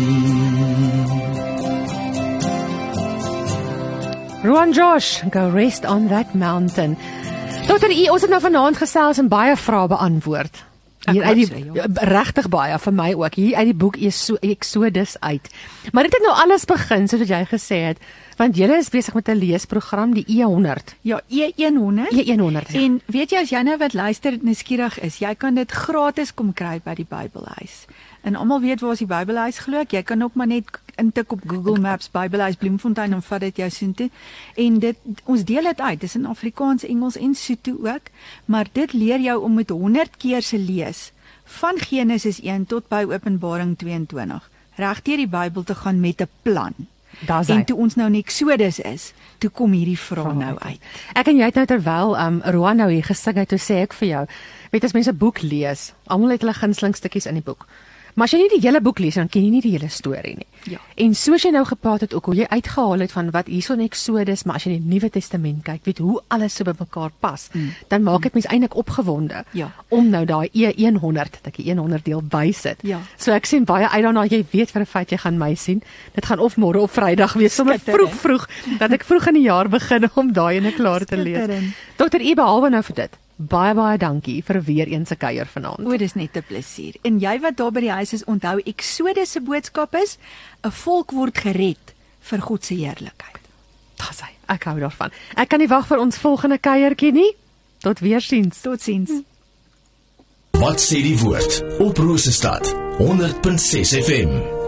Rowan Josh, Go Rest on That Mountain. Dokter E, ons het nou vanaand gesels en baie vrae beantwoord. Hier uit die regtig baie vir my ook. Hier uit die boek Exodus uit. Maar dit het nou alles begin soos wat jy gesê het, want julle is besig met 'n leesprogram, die E honderd. Ja, E honderd. E honderd. Ja. En weet jy, as jy nou wat luister en nuuskierig is, jy kan dit gratis kom kry by die Bybelhuis. En almal weet waar is die Bybelhuis glo ek. Jy kan ook maar net intik op Google Maps Bybelhuis Bloemfontein en vat dit jou soontoe. En dit ons deel dit uit. Dis in Afrikaans, Engels en Sotho ook, maar dit leer jou om met honderd keer se lees van Genesis een tot by Openbaring twee en twintig. Regdeur die Bybel te gaan met 'n plan. Daar's en hy. toe ons nou in Exodus is, toe kom hierdie vraag nou uit. Ek en jy het nou terwyl um, Rowan nou hier gesing het, toe sê ek vir jou, weet as mense 'n boek lees, almal het hulle gunsteling stukkies in die boek. Maar as jy nie die hele boek lees, dan ken jy nie die hele storie nie. Ja. En soos jy nou gepraat het ook, hoe jy uitgehaal het van wat hierso in Exodus, maar as jy in die Nuwe Testament kyk, weet hoe alles so by mekaar pas, mm. dan maak dit mens eintlik opgewonde Ja. om nou daai E honderd, dat ek die honderd deel bysit. Ja. So ek sien baie uit daarna, jy weet vir 'n feit jy gaan my sien. Dit gaan of môre of Vrydag wees, sommer vroeg vroeg, dat ek vroeg in die jaar begin om daai ene klaar te lees. Skitterend. dokter E behalwe nou vir dit. Baie baie dankie vir weer eens se kuier vanaand. O, dis net 'n plesier. En jy wat daar by die huis is, onthou Exodus se boodskap is: 'n volk word gered vir God se heerlikheid. Dis hy. Ek hou daarvan. Ek kan nie wag vir ons volgende kuiertjie nie. Tot weersiens. Totsiens. Wat sê die woord op Rosestad honderd punt ses F M.